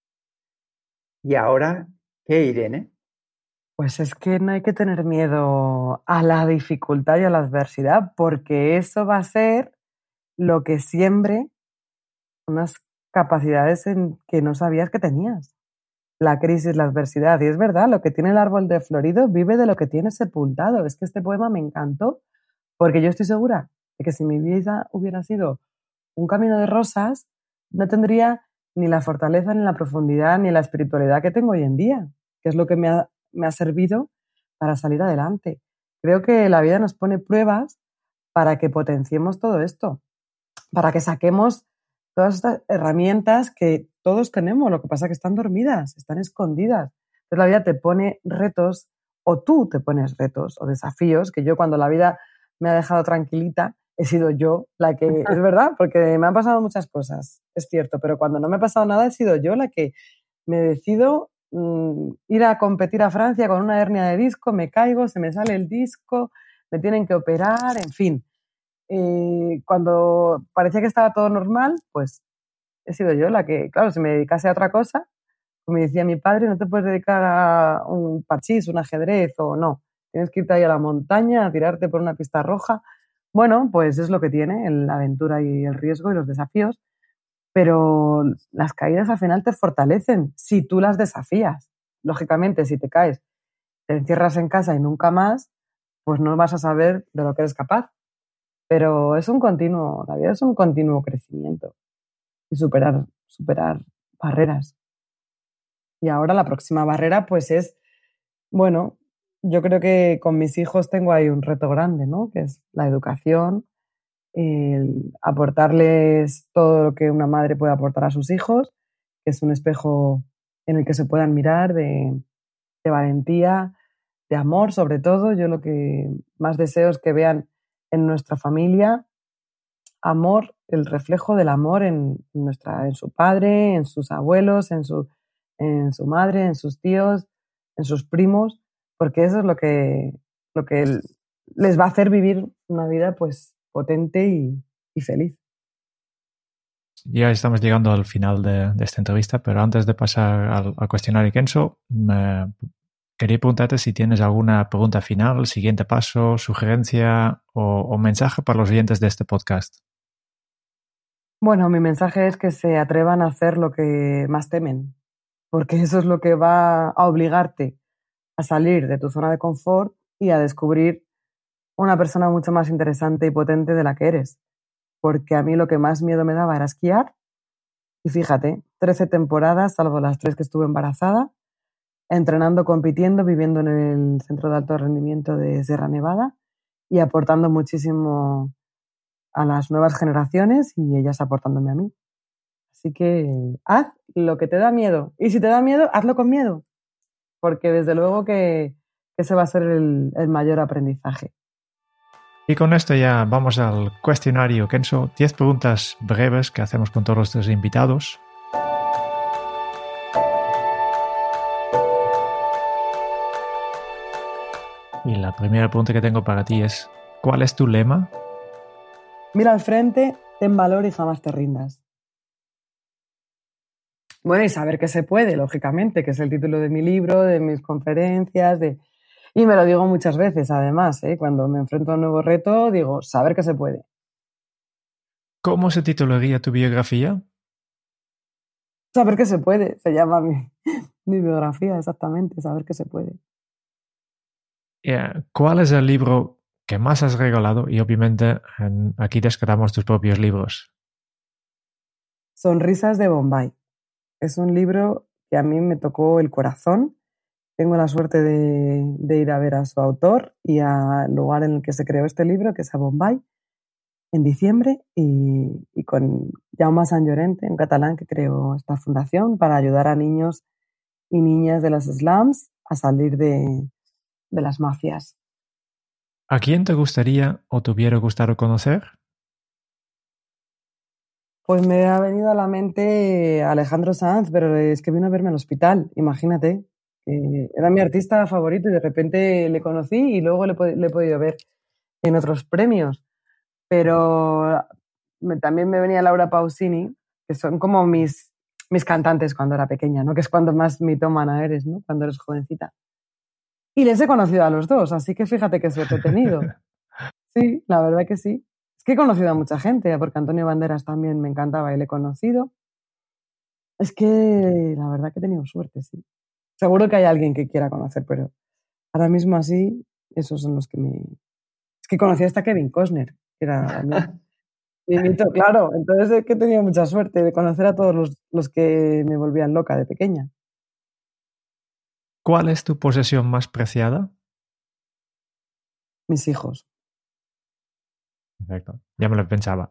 ¿Y ahora qué, Irene? Pues es que no hay que tener miedo a la dificultad y a la adversidad, porque eso va a ser lo que siembre unas capacidades que no sabías que tenías. La crisis, la adversidad. Y es verdad, lo que tiene el árbol de florido vive de lo que tiene sepultado. Es que este poema me encantó, porque yo estoy segura de que si mi vida hubiera sido un camino de rosas, no tendría ni la fortaleza, ni la profundidad, ni la espiritualidad que tengo hoy en día, que es lo que me ha servido para salir adelante. Creo que la vida nos pone pruebas para que potenciemos todo esto, para que saquemos todas estas herramientas que todos tenemos, lo que pasa es que están dormidas, están escondidas. Entonces la vida te pone retos, o tú te pones retos o desafíos, que yo cuando la vida me ha dejado tranquilita, he sido yo la que, es verdad, porque me han pasado muchas cosas, es cierto, pero cuando no me ha pasado nada he sido yo la que me decido ir a competir a Francia con una hernia de disco, me caigo, se me sale el disco, me tienen que operar, en fin. Cuando parecía que estaba todo normal, pues he sido yo la que, claro, si me dedicase a otra cosa, como me decía mi padre, no te puedes dedicar a un parchís, un ajedrez o no, tienes que irte ahí a la montaña, a tirarte por una pista roja. Bueno, pues es lo que tiene la aventura y el riesgo y los desafíos, pero las caídas al final te fortalecen si tú las desafías. Lógicamente, si te caes, te encierras en casa y nunca más, pues no vas a saber de lo que eres capaz. Pero es la vida es un continuo crecimiento y superar barreras. Y ahora la próxima barrera pues es, bueno, yo creo que con mis hijos tengo ahí un reto grande, ¿no? Que es la educación, el aportarles todo lo que una madre puede aportar a sus hijos, que es un espejo en el que se puedan mirar de valentía, de amor sobre todo. Yo lo que más deseo es que vean en nuestra familia amor, el reflejo del amor en su padre, en sus abuelos, en su madre, en sus tíos, en sus primos, porque eso es lo que les va a hacer vivir una vida pues potente y feliz. Ya estamos llegando al final de esta entrevista, pero antes de pasar al cuestionario Kenso, quería preguntarte si tienes alguna pregunta final, siguiente paso, sugerencia o mensaje para los oyentes de este podcast. Bueno, mi mensaje es que se atrevan a hacer lo que más temen, porque eso es lo que va a obligarte a salir de tu zona de confort y a descubrir una persona mucho más interesante y potente de la que eres. Porque a mí lo que más miedo me daba era esquiar. Y fíjate, 13 temporadas, salvo las 3 que estuve embarazada, entrenando, compitiendo, viviendo en el Centro de Alto Rendimiento de Sierra Nevada y aportando muchísimo a las nuevas generaciones y ellas aportándome a mí. Así que haz lo que te da miedo. Y si te da miedo, hazlo con miedo. Porque desde luego que ese va a ser el mayor aprendizaje. Y con esto ya vamos al cuestionario Kenso. 10 preguntas breves que hacemos con todos nuestros invitados. Y la primera pregunta que tengo para ti es, ¿cuál es tu lema? Mira al frente, ten valor y jamás te rindas. Bueno, y saber que se puede, lógicamente, que es el título de mi libro, de mis conferencias, y me lo digo muchas veces, además, cuando me enfrento a un nuevo reto, digo, saber que se puede. ¿Cómo se titularía tu biografía? Saber que se puede, se llama mi biografía, exactamente, saber que se puede. ¿Cuál es el libro que más has regalado? Y obviamente aquí descartamos tus propios libros. Sonrisas de Bombay. Es un libro que a mí me tocó el corazón. Tengo la suerte de ir a ver a su autor y al lugar en el que se creó este libro, que es a Bombay, en diciembre, y con Jaume Sant Llorente, un catalán que creó esta fundación para ayudar a niños y niñas de los slums a salir de las mafias. ¿A quién te gustaría o te hubiera gustado conocer? Pues me ha venido a la mente Alejandro Sanz, pero es que vino a verme al hospital, imagínate. Era mi artista favorito y de repente le conocí y luego le he podido ver en otros premios. Pero también me venía Laura Pausini, que son como mis cantantes cuando era pequeña, ¿no? Que es cuando más mitómana eres, ¿no? Cuando eres jovencita. Y les he conocido a los dos, así que fíjate qué suerte he tenido. Sí, la verdad que sí. Es que he conocido a mucha gente, porque Antonio Banderas también me encantaba y le he conocido. Es que la verdad que he tenido suerte, sí. Seguro que hay alguien que quiera conocer, pero ahora mismo así, esos son los que me... Es que conocí hasta Kevin Costner, que era mi mito, claro. Entonces es que he tenido mucha suerte de conocer a todos los que me volvían loca de pequeña. ¿Cuál es tu posesión más preciada? Mis hijos. Perfecto, ya me lo pensaba.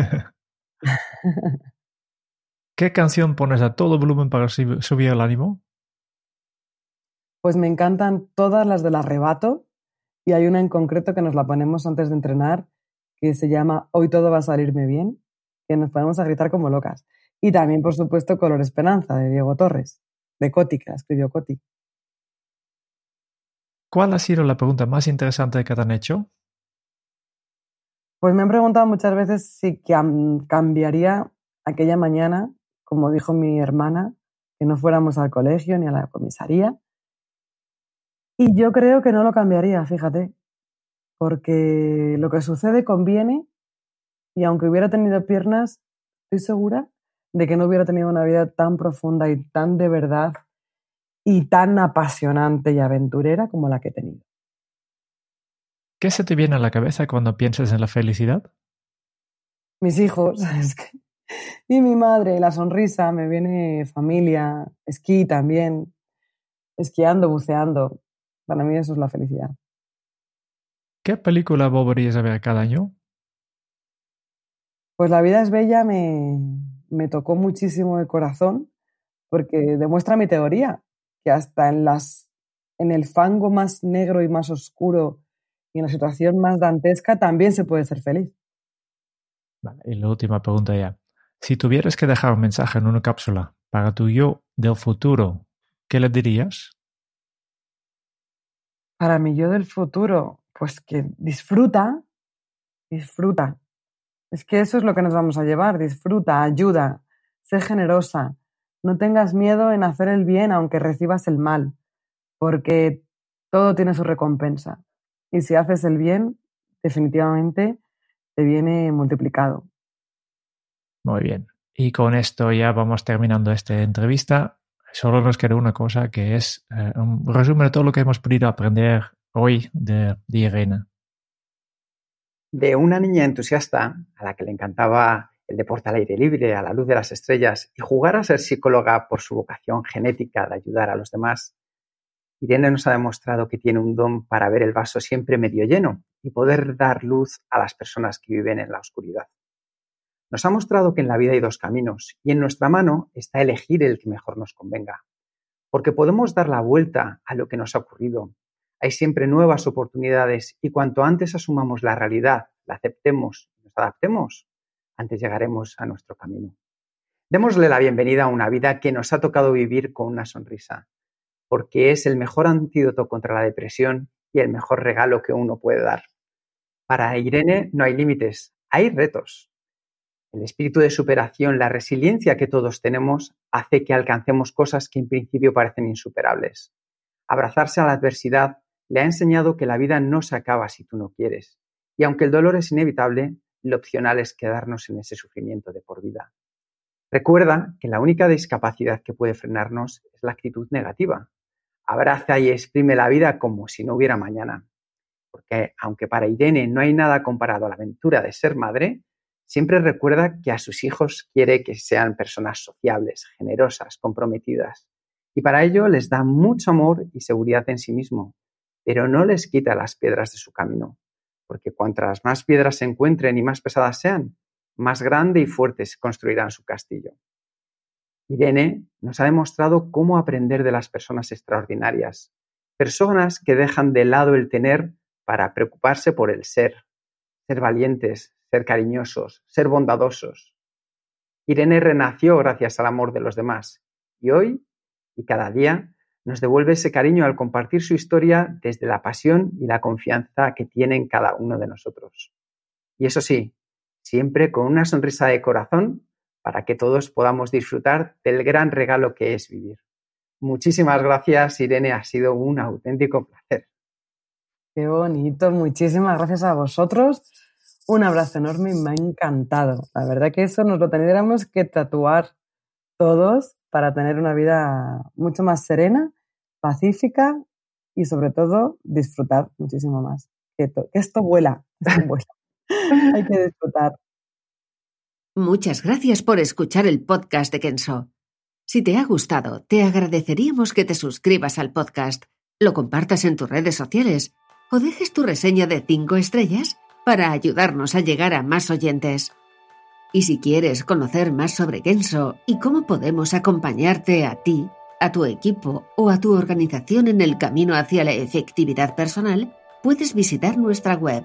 ¿Qué canción pones a todo volumen para subir el ánimo? Pues me encantan todas las del Arrebato y hay una en concreto que nos la ponemos antes de entrenar que se llama Hoy todo va a salirme bien, que nos ponemos a gritar como locas. Y también, por supuesto, Color Esperanza, de Diego Torres, de Coti, que la escribió Coti. ¿Cuál ha sido la pregunta más interesante que te han hecho? Pues me han preguntado muchas veces si cambiaría aquella mañana, como dijo mi hermana, que no fuéramos al colegio ni a la comisaría. Y yo creo que no lo cambiaría, fíjate, porque lo que sucede conviene y aunque hubiera tenido piernas, estoy segura de que no hubiera tenido una vida tan profunda y tan de verdad y tan apasionante y aventurera como la que he tenido. ¿Qué se te viene a la cabeza cuando piensas en la felicidad? Mis hijos, y mi madre, la sonrisa, me viene familia, esquí también, esquiando, buceando. Para mí eso es la felicidad. ¿Qué película volverías a ver cada año? Pues La vida es bella me tocó muchísimo el corazón porque demuestra mi teoría, que hasta en el fango más negro y más oscuro y en la situación más dantesca también se puede ser feliz. Vale, y la última pregunta ya. Si tuvieras que dejar un mensaje en una cápsula para tu yo del futuro, ¿qué le dirías? Para mi yo del futuro, pues que disfruta. Es que eso es lo que nos vamos a llevar, disfruta, ayuda, sé generosa, no tengas miedo en hacer el bien aunque recibas el mal, porque todo tiene su recompensa. Y si haces el bien, definitivamente te viene multiplicado. Muy bien. Y con esto ya vamos terminando esta entrevista. Solo nos queda una cosa que es un resumen de todo lo que hemos podido aprender hoy de Irene. De una niña entusiasta a la que le encantaba el deporte al aire libre, a la luz de las estrellas y jugar a ser psicóloga por su vocación genética de ayudar a los demás, Irene nos ha demostrado que tiene un don para ver el vaso siempre medio lleno y poder dar luz a las personas que viven en la oscuridad. Nos ha mostrado que en la vida hay dos caminos y en nuestra mano está elegir el que mejor nos convenga. Porque podemos dar la vuelta a lo que nos ha ocurrido. Hay siempre nuevas oportunidades y cuanto antes asumamos la realidad, la aceptemos y nos adaptemos, antes llegaremos a nuestro camino. Démosle la bienvenida a una vida que nos ha tocado vivir con una sonrisa, porque es el mejor antídoto contra la depresión y el mejor regalo que uno puede dar. Para Irene no hay límites, hay retos. El espíritu de superación, la resiliencia que todos tenemos, hace que alcancemos cosas que en principio parecen insuperables. Abrazarse a la adversidad le ha enseñado que la vida no se acaba si tú no quieres. Y aunque el dolor es inevitable, lo opcional es quedarnos en ese sufrimiento de por vida. Recuerda que la única discapacidad que puede frenarnos es la actitud negativa. Abraza y exprime la vida como si no hubiera mañana. Porque aunque para Irene no hay nada comparado a la aventura de ser madre, siempre recuerda que a sus hijos quiere que sean personas sociables, generosas, comprometidas. Y para ello les da mucho amor y seguridad en sí mismo, pero no les quita las piedras de su camino. Porque cuantas más piedras se encuentren y más pesadas sean, más grande y fuerte se construirán su castillo. Irene nos ha demostrado cómo aprender de las personas extraordinarias, personas que dejan de lado el tener para preocuparse por el ser valientes, ser cariñosos, ser bondadosos. Irene renació gracias al amor de los demás y hoy y cada día nos devuelve ese cariño al compartir su historia desde la pasión y la confianza que tiene en cada uno de nosotros. Y eso sí, siempre con una sonrisa de corazón para que todos podamos disfrutar del gran regalo que es vivir. Muchísimas gracias, Irene, ha sido un auténtico placer. Qué bonito, muchísimas gracias a vosotros. Un abrazo enorme y me ha encantado. La verdad que eso nos lo tendríamos que tatuar todos para tener una vida mucho más serena, pacífica y sobre todo disfrutar muchísimo más. Que esto vuela, Hay que disfrutar. Muchas gracias por escuchar el podcast de Kenso. Si te ha gustado, te agradeceríamos que te suscribas al podcast, lo compartas en tus redes sociales o dejes tu reseña de 5 estrellas para ayudarnos a llegar a más oyentes. Y si quieres conocer más sobre Kenso y cómo podemos acompañarte a ti, a tu equipo o a tu organización en el camino hacia la efectividad personal, puedes visitar nuestra web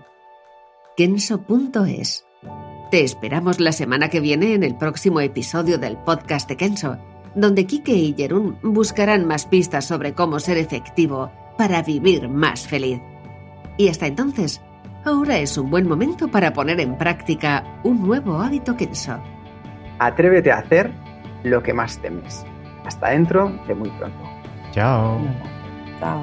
kenso.es. Te esperamos la semana que viene en el próximo episodio del podcast de Kenso, donde Kike y Jerún buscarán más pistas sobre cómo ser efectivo para vivir más feliz. Y hasta entonces, ahora es un buen momento para poner en práctica un nuevo hábito Kenso. Atrévete a hacer lo que más temes. Hasta dentro de muy pronto. Chao. Chao.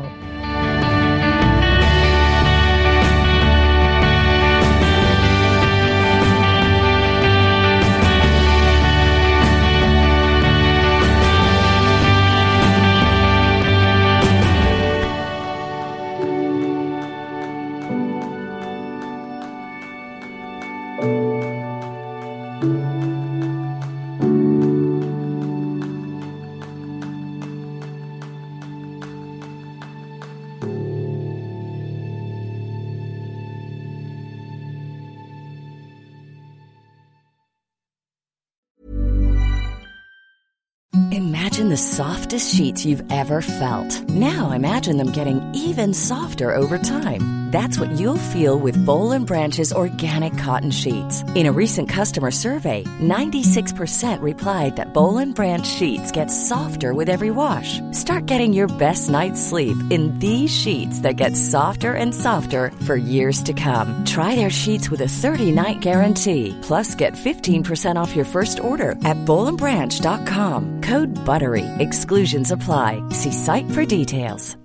Imagine the softest sheets you've ever felt. Now imagine them getting even softer over time. That's what you'll feel with Boll & Branch's organic cotton sheets. In a recent customer survey, 96% replied that Boll & Branch sheets get softer with every wash. Start getting your best night's sleep in these sheets that get softer and softer for years to come. Try their sheets with a 30-night guarantee. Plus, get 15% off your first order at bollandbranch.com. Code BUTTERY. Exclusions apply. See site for details.